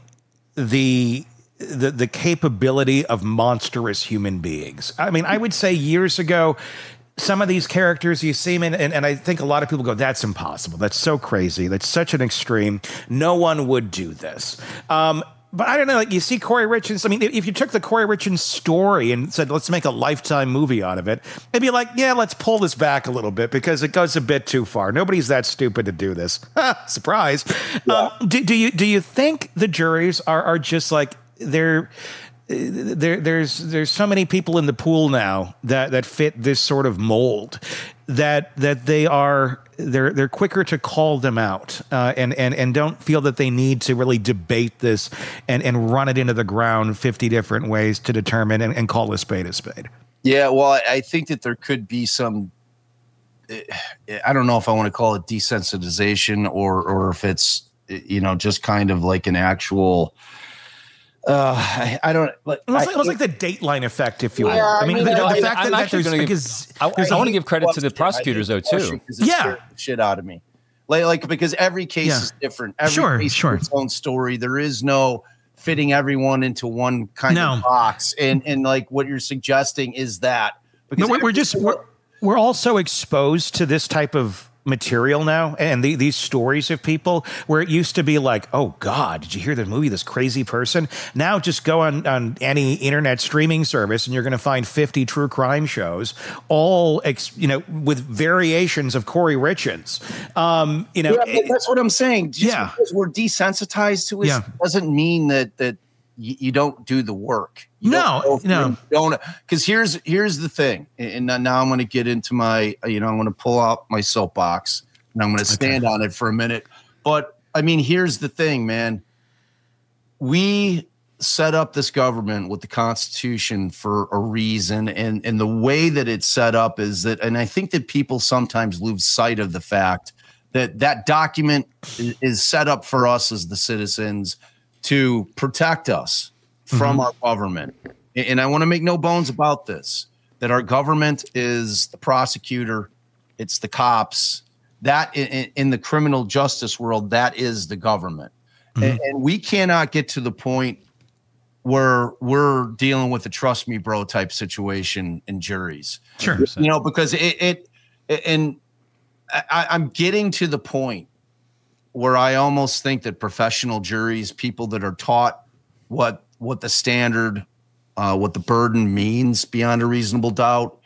[SPEAKER 6] the the the capability of monstrous human beings? I mean, I would say years ago, some of these characters you see them in, and, and I think a lot of people go, that's impossible. That's so crazy. That's such an extreme. No one would do this. Um, But I don't know, like you see Corey Richards. I mean, if you took the Corey Richards story and said, let's make a Lifetime movie out of it, it'd be like, yeah, let's pull this back a little bit because it goes a bit too far. Nobody's that stupid to do this. Surprise. Yeah. Um, do, do you do you think the juries are are just like they're there? There's there's so many people in the pool now that that fit this sort of mold that that they are. They're they're quicker to call them out uh, and and and don't feel that they need to really debate this and, and run it into the ground fifty different ways to determine and, and call a spade a spade.
[SPEAKER 9] Yeah, well, I, I think that there could be some. I don't know if I want to call it desensitization or or if it's, you know, just kind of like an actual. Uh, I, I don't like.
[SPEAKER 6] It was,
[SPEAKER 9] I,
[SPEAKER 6] like, it was like the Dateline effect, if you will.
[SPEAKER 9] Yeah,
[SPEAKER 6] I mean,
[SPEAKER 9] I mean,
[SPEAKER 6] the, the
[SPEAKER 9] I-
[SPEAKER 6] fact
[SPEAKER 8] I'm
[SPEAKER 6] that, that
[SPEAKER 8] actually
[SPEAKER 6] there's,
[SPEAKER 8] gonna give-
[SPEAKER 6] because
[SPEAKER 8] I,
[SPEAKER 6] there's
[SPEAKER 8] I want to
[SPEAKER 6] a-
[SPEAKER 8] give credit to the prosecutors though too.
[SPEAKER 6] Yeah.
[SPEAKER 9] yeah, shit out of me. Like, like because every case
[SPEAKER 6] Yeah.
[SPEAKER 9] is different. Every
[SPEAKER 6] Sure,
[SPEAKER 9] case
[SPEAKER 6] sure.
[SPEAKER 9] has its own story. There is no fitting everyone into one kind
[SPEAKER 6] No.
[SPEAKER 9] of box. And and like what you're suggesting is that
[SPEAKER 6] No, we're, we're
[SPEAKER 9] every-
[SPEAKER 6] just we're, we're also exposed to this type of material now and the, these stories of people where it used to be like, oh God, did you hear the movie, this crazy person? Now just go on, on any internet streaming service and you're going to find fifty true crime shows, all, ex, you know, with variations of Corey Richards. Um, you know,
[SPEAKER 9] Yeah, but that's what I'm saying. Just
[SPEAKER 6] Yeah.
[SPEAKER 9] because we're desensitized to it
[SPEAKER 6] Yeah.
[SPEAKER 9] doesn't mean that that you, you don't do the work. You
[SPEAKER 6] No,
[SPEAKER 9] don't,
[SPEAKER 6] no.
[SPEAKER 9] you don't. Because here's here's the thing, and now now I'm going to get into my, you know, I'm going to pull out my soapbox and I'm going to stand on it for a minute. But I mean, here's the thing, man. We set up this government with the Constitution for a reason, and and the way that it's set up is that, and I think that people sometimes lose sight of the fact that that document is, is set up for us as the citizens to protect us from
[SPEAKER 6] Mm-hmm.
[SPEAKER 9] our government. And and I want to make no bones about this, that our government is the prosecutor, it's the cops. That in, in the criminal justice world, that is the government.
[SPEAKER 6] Mm-hmm.
[SPEAKER 9] And, and we cannot get to the point where we're dealing with a trust me bro type situation in juries.
[SPEAKER 6] Sure.
[SPEAKER 9] You know, because it, it and I, I'm getting to the point where I almost think that professional juries, people that are taught what what the standard, uh, what the burden means beyond a reasonable doubt,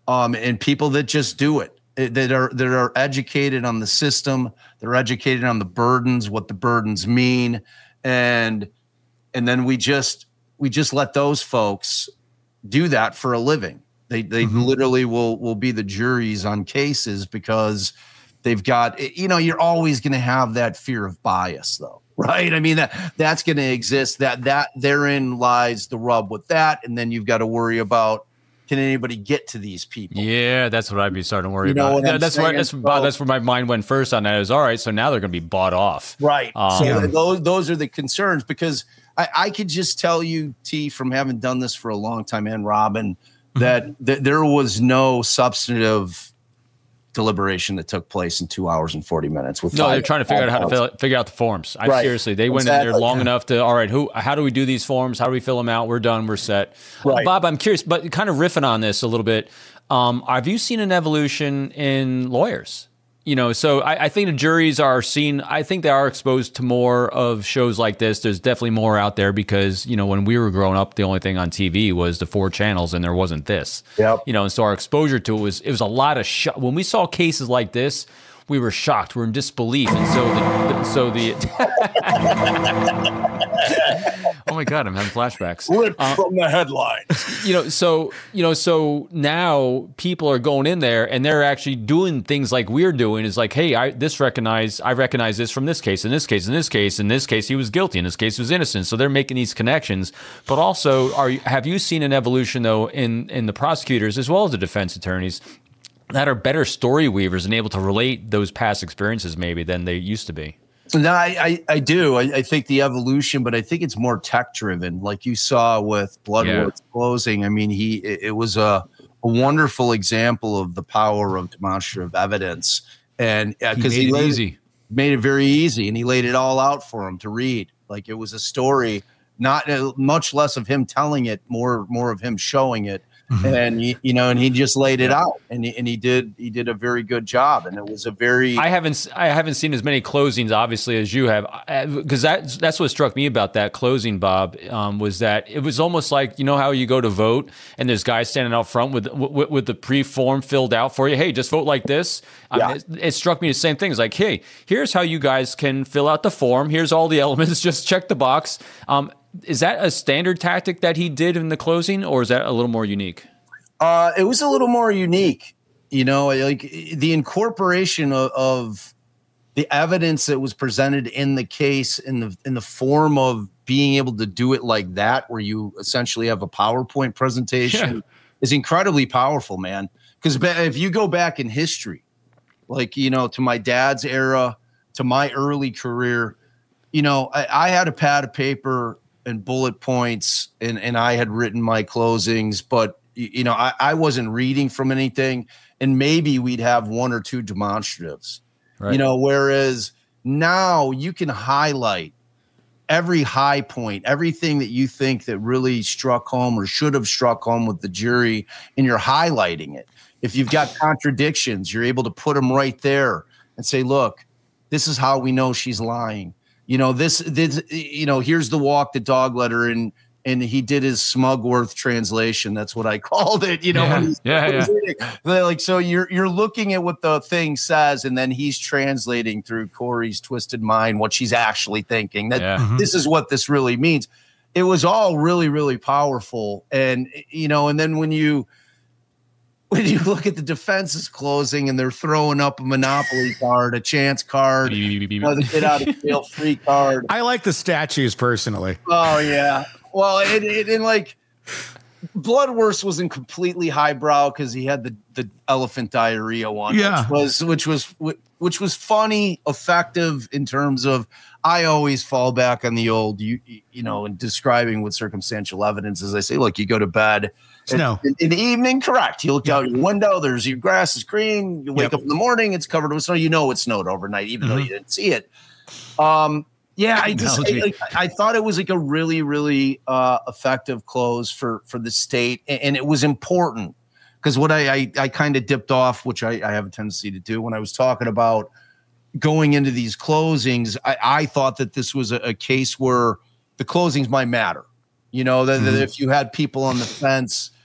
[SPEAKER 9] um, and people that just do it, that are that are educated on the system, they're educated on the burdens, what the burdens mean, and and then we just we just let those folks do that for a living. They they mm-hmm. literally will will be the juries on cases because they've got, you know, you're always going to have that fear of bias, though, right? I mean, that that's going to exist. That that therein lies the rub with that, and then you've got to worry about, can anybody get to these people?
[SPEAKER 8] Yeah, that's what I'd be starting to worry
[SPEAKER 9] You know
[SPEAKER 8] about.
[SPEAKER 9] what I'm
[SPEAKER 8] That's where
[SPEAKER 9] saying?
[SPEAKER 8] that's,
[SPEAKER 9] So-
[SPEAKER 8] that's where my mind went first on that. Is all right. So now they're going to be bought off.
[SPEAKER 9] Right.
[SPEAKER 8] Um,
[SPEAKER 9] so
[SPEAKER 8] Yeah.
[SPEAKER 9] those those are the concerns, because I, I could just tell you, T, from having done this for a long time, and Robin, that, that there was no substantive deliberation that took place in two hours and forty minutes. With
[SPEAKER 8] No,
[SPEAKER 9] five-
[SPEAKER 8] they're trying to figure out how to
[SPEAKER 9] five
[SPEAKER 8] fill, figure out the forms. I
[SPEAKER 9] Right.
[SPEAKER 8] seriously, they went in there
[SPEAKER 9] Exactly.
[SPEAKER 8] long enough to, all right, who, how do we do these forms? How do we fill them out? We're done. We're set.
[SPEAKER 9] Right.
[SPEAKER 8] Bob, I'm curious, but kind of riffing on this a little bit. Um, have you seen an evolution in lawyers? You know, so I, I think the juries are seen, I think they are exposed to more of shows like this. There's definitely more out there because, you know, when we were growing up, the only thing on T V was the four channels and there wasn't this.
[SPEAKER 9] Yep.
[SPEAKER 8] You know, and so our exposure to it was, it was a lot of shock. When we saw cases like this, we were shocked. We're in disbelief. And so the, so the, oh my God, I'm having flashbacks.
[SPEAKER 9] Ripped from the headlines.
[SPEAKER 8] You know, so, you know, so now people are going in there and they're actually doing things like we're doing is like, hey, I, this recognize, I recognize this from this case, in this case, in this case, in this case, he was guilty, in this case, he was innocent. So they're making these connections. But also, are you, have you seen an evolution though in, in the prosecutors as well as the defense attorneys that are better story weavers and able to relate those past experiences maybe than they used to be?
[SPEAKER 9] No, I, I, I do. I, I think the evolution, but I think it's more tech driven, like you saw with Bloodworth's
[SPEAKER 8] Yeah.
[SPEAKER 9] closing. I mean, he it, it was a, a wonderful example of the power of demonstrative evidence, and because
[SPEAKER 8] He
[SPEAKER 9] he,
[SPEAKER 8] made it
[SPEAKER 9] laid-
[SPEAKER 8] easy.
[SPEAKER 9] made it very easy, and he laid it all out for him to read. Like it was a story, not uh, much less of him telling it, more more of him showing it. And he, you know, and he just laid it out, and he, and he did he did a very good job, and it was a very
[SPEAKER 8] I haven't I haven't seen as many closings obviously as you have, because that's that's what struck me about that closing, Bob, um, was that it was almost like, you know how you go to vote and there's guys standing out front with with, with the pre-form filled out for you. Hey, just vote like this. I
[SPEAKER 9] Yeah.
[SPEAKER 8] mean, it, it struck me the same thing. It's like, hey, here's how you guys can fill out the form. Here's all the elements. Just check the box. Um, is that a standard tactic that he did in the closing, or is that a little more unique?
[SPEAKER 9] Uh, it was a little more unique, you know, like the incorporation of, of the evidence that was presented in the case in the in the form of being able to do it like that, where you essentially have a PowerPoint presentation,
[SPEAKER 8] Yeah.
[SPEAKER 9] is incredibly powerful, man. Because if you go back in history, like, you know, to my dad's era, to my early career, you know, I, I had a pad of paper and bullet points, and and I had written my closings, but you know, I, I wasn't reading from anything, and maybe we'd have one or two demonstratives,
[SPEAKER 8] Right.
[SPEAKER 9] you know, whereas now you can highlight every high point, everything that you think that really struck home or should have struck home with the jury, and you're highlighting it. If you've got contradictions, you're able to put them right there and say, look, this is how we know she's lying. You know, this, this, you know, here's the walk the dog letter, and and he did his Smugworth translation. That's what I called it. You know,
[SPEAKER 8] Yeah,
[SPEAKER 9] when he's-
[SPEAKER 8] yeah,
[SPEAKER 9] when he's
[SPEAKER 8] yeah.
[SPEAKER 9] reading. They're like, so you're you're looking at what the thing says, and then he's translating through Corey's twisted mind what she's actually thinking. That
[SPEAKER 8] Yeah. Mhm.
[SPEAKER 9] this is what this really means. It was all really, really powerful, and you know, and then when you when you look at the defense's closing and they're throwing up a Monopoly card, a chance card, you know, the get out of jail free card.
[SPEAKER 6] I like the statues personally.
[SPEAKER 9] Oh yeah. Well, it, it, and like Bloodworth wasn't completely highbrow because he had the, the elephant diarrhea one,
[SPEAKER 6] Yeah.
[SPEAKER 9] which was which was which was funny, effective in terms of. I always fall back on the old, you you know, in describing with circumstantial evidence, as I say, look, you go to bed
[SPEAKER 6] Snow.
[SPEAKER 9] in, in the evening, correct? You look out your window, there's your grass is green. You wake
[SPEAKER 6] Yep.
[SPEAKER 9] up in the morning, it's covered with snow. You know it snowed overnight, even though
[SPEAKER 6] Mhm.
[SPEAKER 9] you didn't see it. Um, yeah, I just I,
[SPEAKER 6] Analogy.
[SPEAKER 9] I, I thought it was like a really, really uh, effective close for for the state, and, and it was important because what I I, I kind of dipped off, which I, I have a tendency to do when I was talking about going into these closings. I, I thought that this was a, a case where the closings might matter. You know, that, that if you had people on the fence,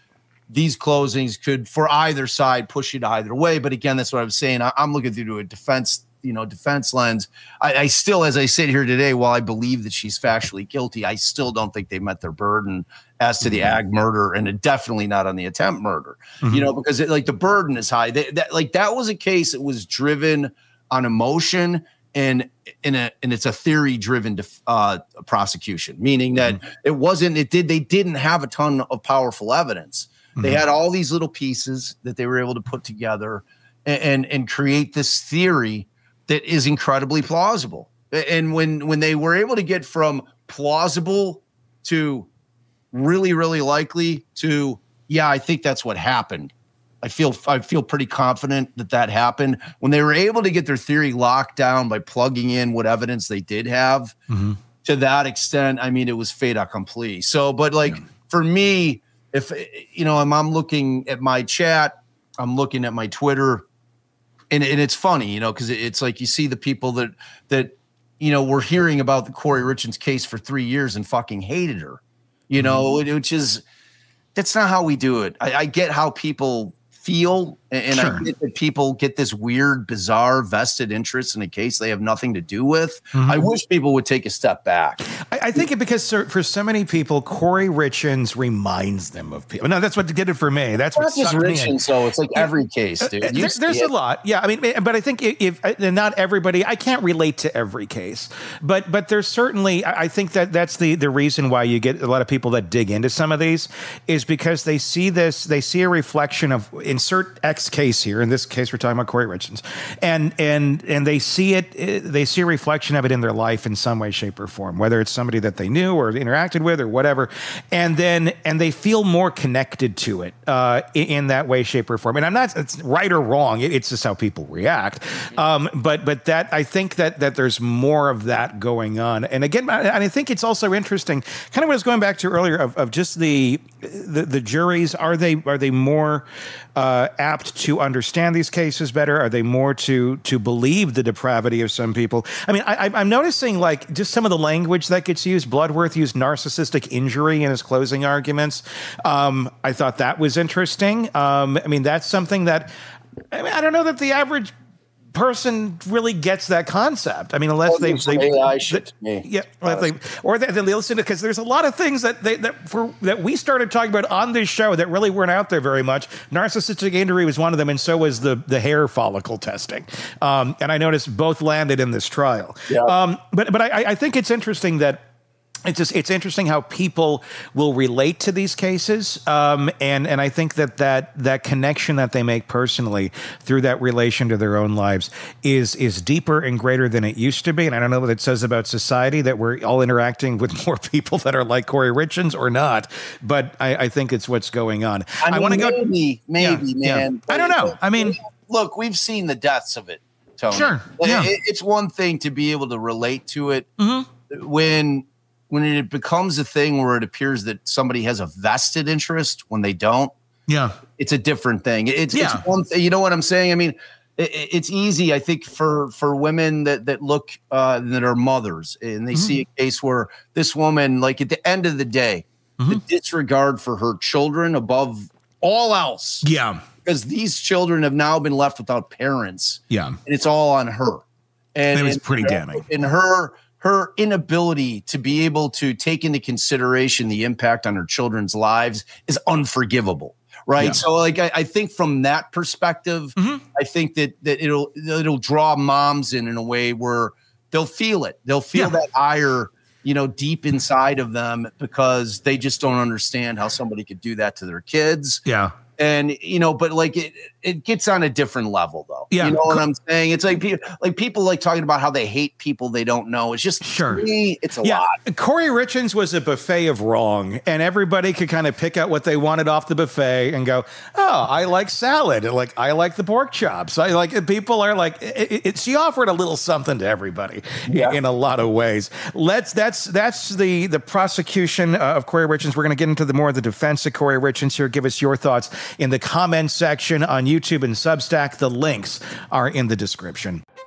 [SPEAKER 9] these closings could, for either side, push it either way. But again, that's what I was saying. I, I'm looking through to a defense, you know, defense lens. I, I still, as I sit here today, while I believe that she's factually guilty, I still don't think they met their burden as to the ag murder, and definitely not on the attempt murder. Mm-hmm. You know, because it, like the burden is high. They, that like that was a case that was driven on emotion. And in a and it's a theory driven def, uh, prosecution, meaning that mm-hmm. it wasn't it did they didn't have a ton of powerful evidence. Mm-hmm. They had all these little pieces that they were able to put together and, and and create this theory that is incredibly plausible. And when when they were able to get from plausible to really really likely to yeah, I think that's what happened. I feel I feel pretty confident that that happened when they were able to get their theory locked down by plugging in what evidence they did have. Mm-hmm. To that extent, I mean, it was fait accompli. So, but like yeah. for me, if you know, I'm, I'm looking at my chat, I'm looking at my Twitter, and, and it's funny, you know, because it's like you see the people that that you know were hearing about the Corey Richins case for three years and fucking hated her, you know, mm-hmm. which is that's not how we do it. I, I get how people feel, and sure. I get that people get this weird, bizarre vested interest in a case they have nothing to do with. Mm-hmm. I wish people would take a step back.
[SPEAKER 6] I, I think it because for so many people, Corey Richins reminds them of people. No, that's what did it for me. That's
[SPEAKER 9] it's
[SPEAKER 6] what
[SPEAKER 9] not just Richins, though. It's like every case, dude.
[SPEAKER 6] Uh, there, there's a lot, yeah. I mean, but I think if, if not everybody, I can't relate to every case, but but there's certainly. I think that that's the the reason why you get a lot of people that dig into some of these is because they see this, they see a reflection of insert X case here. In this case, we're talking about Corey Richins, and and and they see it, they see a reflection of it in their life in some way, shape, or form, whether it's somebody that they knew or interacted with or whatever, and then and they feel more connected to it uh, in, in that way, shape, or form. And I'm not it's right or wrong; it, it's just how people react. Um, but but that I think that that there's more of that going on. And again, and I think it's also interesting, kind of what I was going back to earlier of, of just the, the the juries. Are they are they more uh, apt to understand these cases better? Are they more to to believe the depravity of some people? I mean, I, I'm noticing like just some of the language that gets used. Bloodworth used narcissistic injury in his closing arguments. Um, I thought that was interesting. Um, I mean, that's something that I mean, I don't know that the average person really gets that concept. I mean, unless well, they, they,
[SPEAKER 9] they shit
[SPEAKER 6] they yeah, they, or they, they listen to, because there's a lot of things that they that for that we started talking about on this show that really weren't out there very much. Narcissistic injury was one of them, and so was the the hair follicle testing. Um, and I noticed both landed in this trial. Yeah. Um, but but I, I think it's interesting that. It's just, it's interesting how people will relate to these cases, um, and and I think that, that that connection that they make personally through that relation to their own lives is is deeper and greater than it used to be. And I don't know what it says about society that we're all interacting with more people that are like Corey Richins or not, but I, I think it's what's going on.
[SPEAKER 9] I, mean, I want to go
[SPEAKER 6] maybe
[SPEAKER 9] maybe
[SPEAKER 6] yeah,
[SPEAKER 9] man.
[SPEAKER 6] Yeah. I don't know. I mean,
[SPEAKER 9] look, we've seen the deaths of it, Tony.
[SPEAKER 6] Sure. Yeah.
[SPEAKER 9] It, it's one thing to be able to relate to it
[SPEAKER 6] mm-hmm.
[SPEAKER 9] when. When it becomes a thing where it appears that somebody has a vested interest when they don't,
[SPEAKER 6] yeah,
[SPEAKER 9] it's a different thing. It's,
[SPEAKER 6] yeah.
[SPEAKER 9] it's one thing. You know what I'm saying? I mean, it, it's easy, I think, for for women that that look uh, that are mothers and they mm-hmm. see a case where this woman, like at the end of the day, mm-hmm. the disregard for her children above all else.
[SPEAKER 6] Yeah,
[SPEAKER 9] because these children have now been left without parents.
[SPEAKER 6] Yeah,
[SPEAKER 9] and it's all on her. And
[SPEAKER 6] it was
[SPEAKER 9] and,
[SPEAKER 6] pretty
[SPEAKER 9] her,
[SPEAKER 6] damning.
[SPEAKER 9] And her. Her inability to be able to take into consideration the impact on her children's lives is unforgivable, right? Yeah. So, like, I, I think from that perspective, mm-hmm. I think that that it'll it'll draw moms in in a way where they'll feel it. They'll feel yeah. that ire, you know, deep inside of them because they just don't understand how somebody could do that to their kids.
[SPEAKER 6] Yeah.
[SPEAKER 9] And, you know, but like it, it gets on a different level, though.
[SPEAKER 6] Yeah.
[SPEAKER 9] You know what I'm saying? It's like people, like people like talking about how they hate people they don't know. It's just,
[SPEAKER 6] sure.
[SPEAKER 9] to me, it's a
[SPEAKER 6] yeah.
[SPEAKER 9] lot.
[SPEAKER 6] Corey Richins was a buffet of wrong, and everybody could kind of pick out what they wanted off the buffet and go, oh, I like salad. And like, I like the pork chops. I like, people are like, it, it, she offered a little something to everybody yeah. in, in a lot of ways. Let's, that's, that's the, the prosecution of Corey Richins. We're going to get into the more of the defense of Corey Richins here. Give us your thoughts in the comments section on YouTube and Substack. The links are in the description.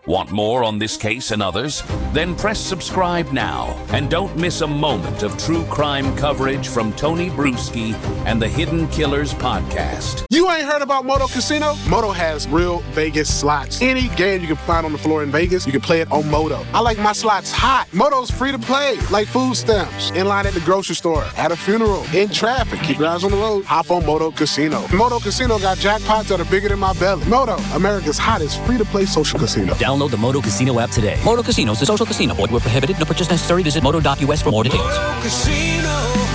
[SPEAKER 5] Want more on this case and others? Then press subscribe now and don't miss a moment of true crime coverage from Tony Bruschi and the Hidden Killers podcast.
[SPEAKER 10] You ain't heard about Moto Casino? Moto has real Vegas slots. Any game you can find on the floor in Vegas, you can play it on Moto. I like my slots hot. Moto's free to play, like food stamps. In line at the grocery store, at a funeral, in traffic. Keep your eyes on the road. Hop on Moto Casino. Moto Casino got jackpots that are bigger than my belly. Moto, America's hottest free-to-play social casino.
[SPEAKER 2] Download the Moto Casino app today.
[SPEAKER 3] Moto Casino is a social casino. Void where prohibited. No purchase necessary. Visit moto dot u s for more details.
[SPEAKER 1] Moto Casino,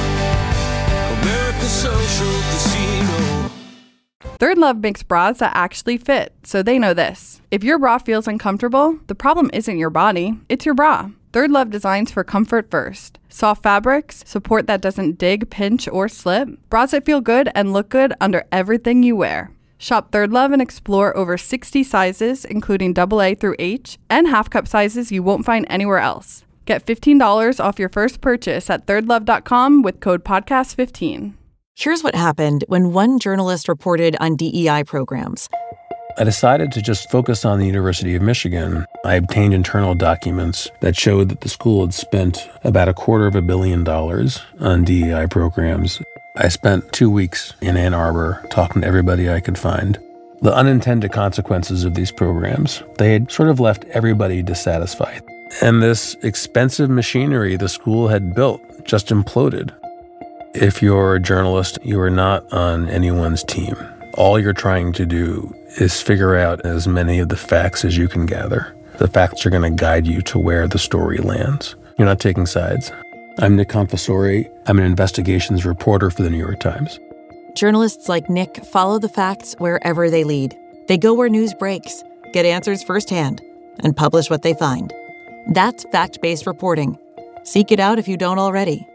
[SPEAKER 1] America's social casino.
[SPEAKER 11] Third Love makes bras that actually fit, so they know this. If your bra feels uncomfortable, the problem isn't your body, it's your bra. Third Love designs for comfort first. Soft fabrics, support that doesn't dig, pinch, or slip. Bras that feel good and look good under everything you wear. Shop Third Love and explore over sixty sizes, including double A through H, and half cup sizes you won't find anywhere else. Get fifteen dollars off your first purchase at third love dot com with code podcast fifteen.
[SPEAKER 12] Here's what happened when one journalist reported on D E I programs.
[SPEAKER 13] I decided to just focus on the University of Michigan. I obtained internal documents that showed that the school had spent about a quarter of a billion dollars on D E I programs. I spent two weeks in Ann Arbor talking to everybody I could find. The unintended consequences of these programs, they had sort of left everybody dissatisfied. And this expensive machinery the school had built just imploded. If you're a journalist, you are not on anyone's team. All you're trying to do is figure out as many of the facts as you can gather. The facts are going to guide you to where the story lands. You're not taking sides. I'm Nick Confessori. I'm an investigations reporter for the New York Times.
[SPEAKER 12] Journalists like Nick follow the facts wherever they lead. They go where news breaks, get answers firsthand, and publish what they find. That's fact-based reporting. Seek it out if you don't already.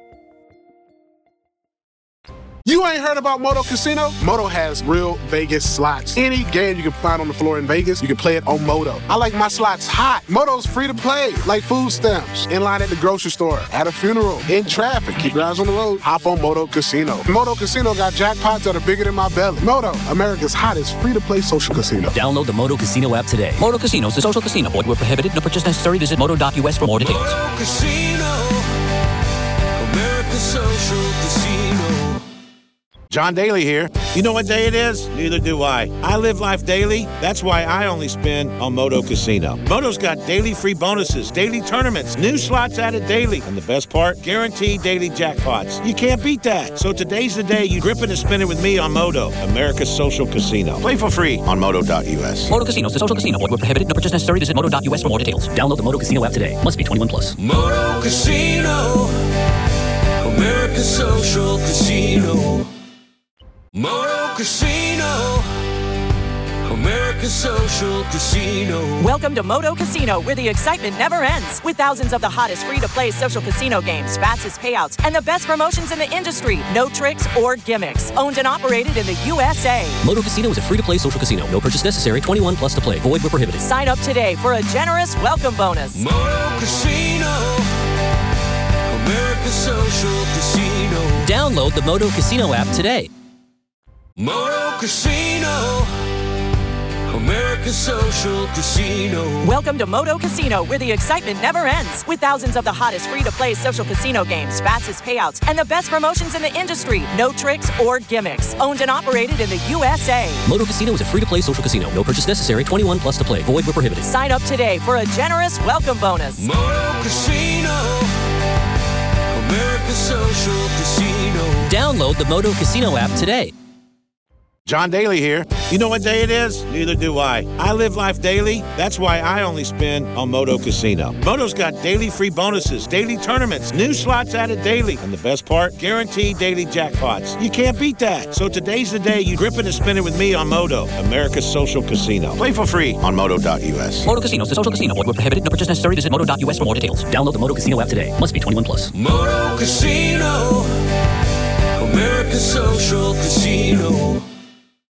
[SPEAKER 10] You ain't heard about Moto Casino? Moto has real Vegas slots. Any game you can find on the floor in Vegas, you can play it on Moto. I like my slots hot. Moto's free to play, like food stamps. In line at the grocery store, at a funeral, in traffic. Keep your eyes on the road. Hop on Moto Casino. Moto Casino got jackpots that are bigger than my belly. Moto, America's hottest free-to-play social casino.
[SPEAKER 2] Download the Moto Casino app today.
[SPEAKER 3] Moto Casino is a social casino. Void where prohibited. No purchase necessary. Visit moto dot u s for more details.
[SPEAKER 1] Moto Casino, America's social casino.
[SPEAKER 4] John Daly here. You know what day it is? Neither do I. I live life daily. That's why I only spin on Moto Casino. Moto's got daily free bonuses, daily tournaments, new slots added daily, and the best part, guaranteed daily jackpots. You can't beat that. So today's the day you grip it and spin it with me on Moto, America's social casino. Play for free on moto dot u s.
[SPEAKER 3] Moto Casino is a social casino. Void where prohibited. No purchase necessary. Visit moto dot u s for more details.
[SPEAKER 2] Download the Moto Casino app today. Must be twenty-one plus.
[SPEAKER 1] Moto Casino, America's social casino. Moto Casino, America's social casino.
[SPEAKER 14] Welcome to Moto Casino, where the excitement never ends. With thousands of the hottest free-to-play social casino games, fastest payouts, and the best promotions in the industry. No tricks or gimmicks. Owned and operated in the U S A.
[SPEAKER 2] Moto Casino is a free-to-play social casino. No purchase necessary. twenty-one plus to play. Void where prohibited.
[SPEAKER 14] Sign up today for a generous welcome bonus.
[SPEAKER 1] Moto Casino, America's social casino.
[SPEAKER 2] Download the Moto Casino app today.
[SPEAKER 1] Moto Casino, America's social casino.
[SPEAKER 14] Welcome to Moto Casino, where the excitement never ends. With thousands of the hottest free-to-play social casino games, fastest payouts, and the best promotions in the industry. No tricks or gimmicks. Owned and operated in the U S A.
[SPEAKER 2] Moto Casino is a free-to-play social casino. No purchase necessary. twenty-one plus to play. Void where prohibited.
[SPEAKER 14] Sign up today for a generous welcome bonus.
[SPEAKER 1] Moto Casino, America's social casino.
[SPEAKER 2] Download the Moto Casino app today.
[SPEAKER 4] John Daly here. You know what day it is? Neither do I. I live life daily. That's why I only spin on Moto Casino. Moto's got daily free bonuses, daily tournaments, new slots added daily, and the best part, guaranteed daily jackpots. You can't beat that. So today's the day you grip it and spin it with me on Moto, America's social casino. Play for free on moto dot u s.
[SPEAKER 3] Moto Casino is a social casino. Void where prohibited. No purchase necessary. Visit moto dot u s for more details.
[SPEAKER 2] Download the Moto Casino app today. Must be twenty-one plus.
[SPEAKER 1] Moto Casino, America's social casino.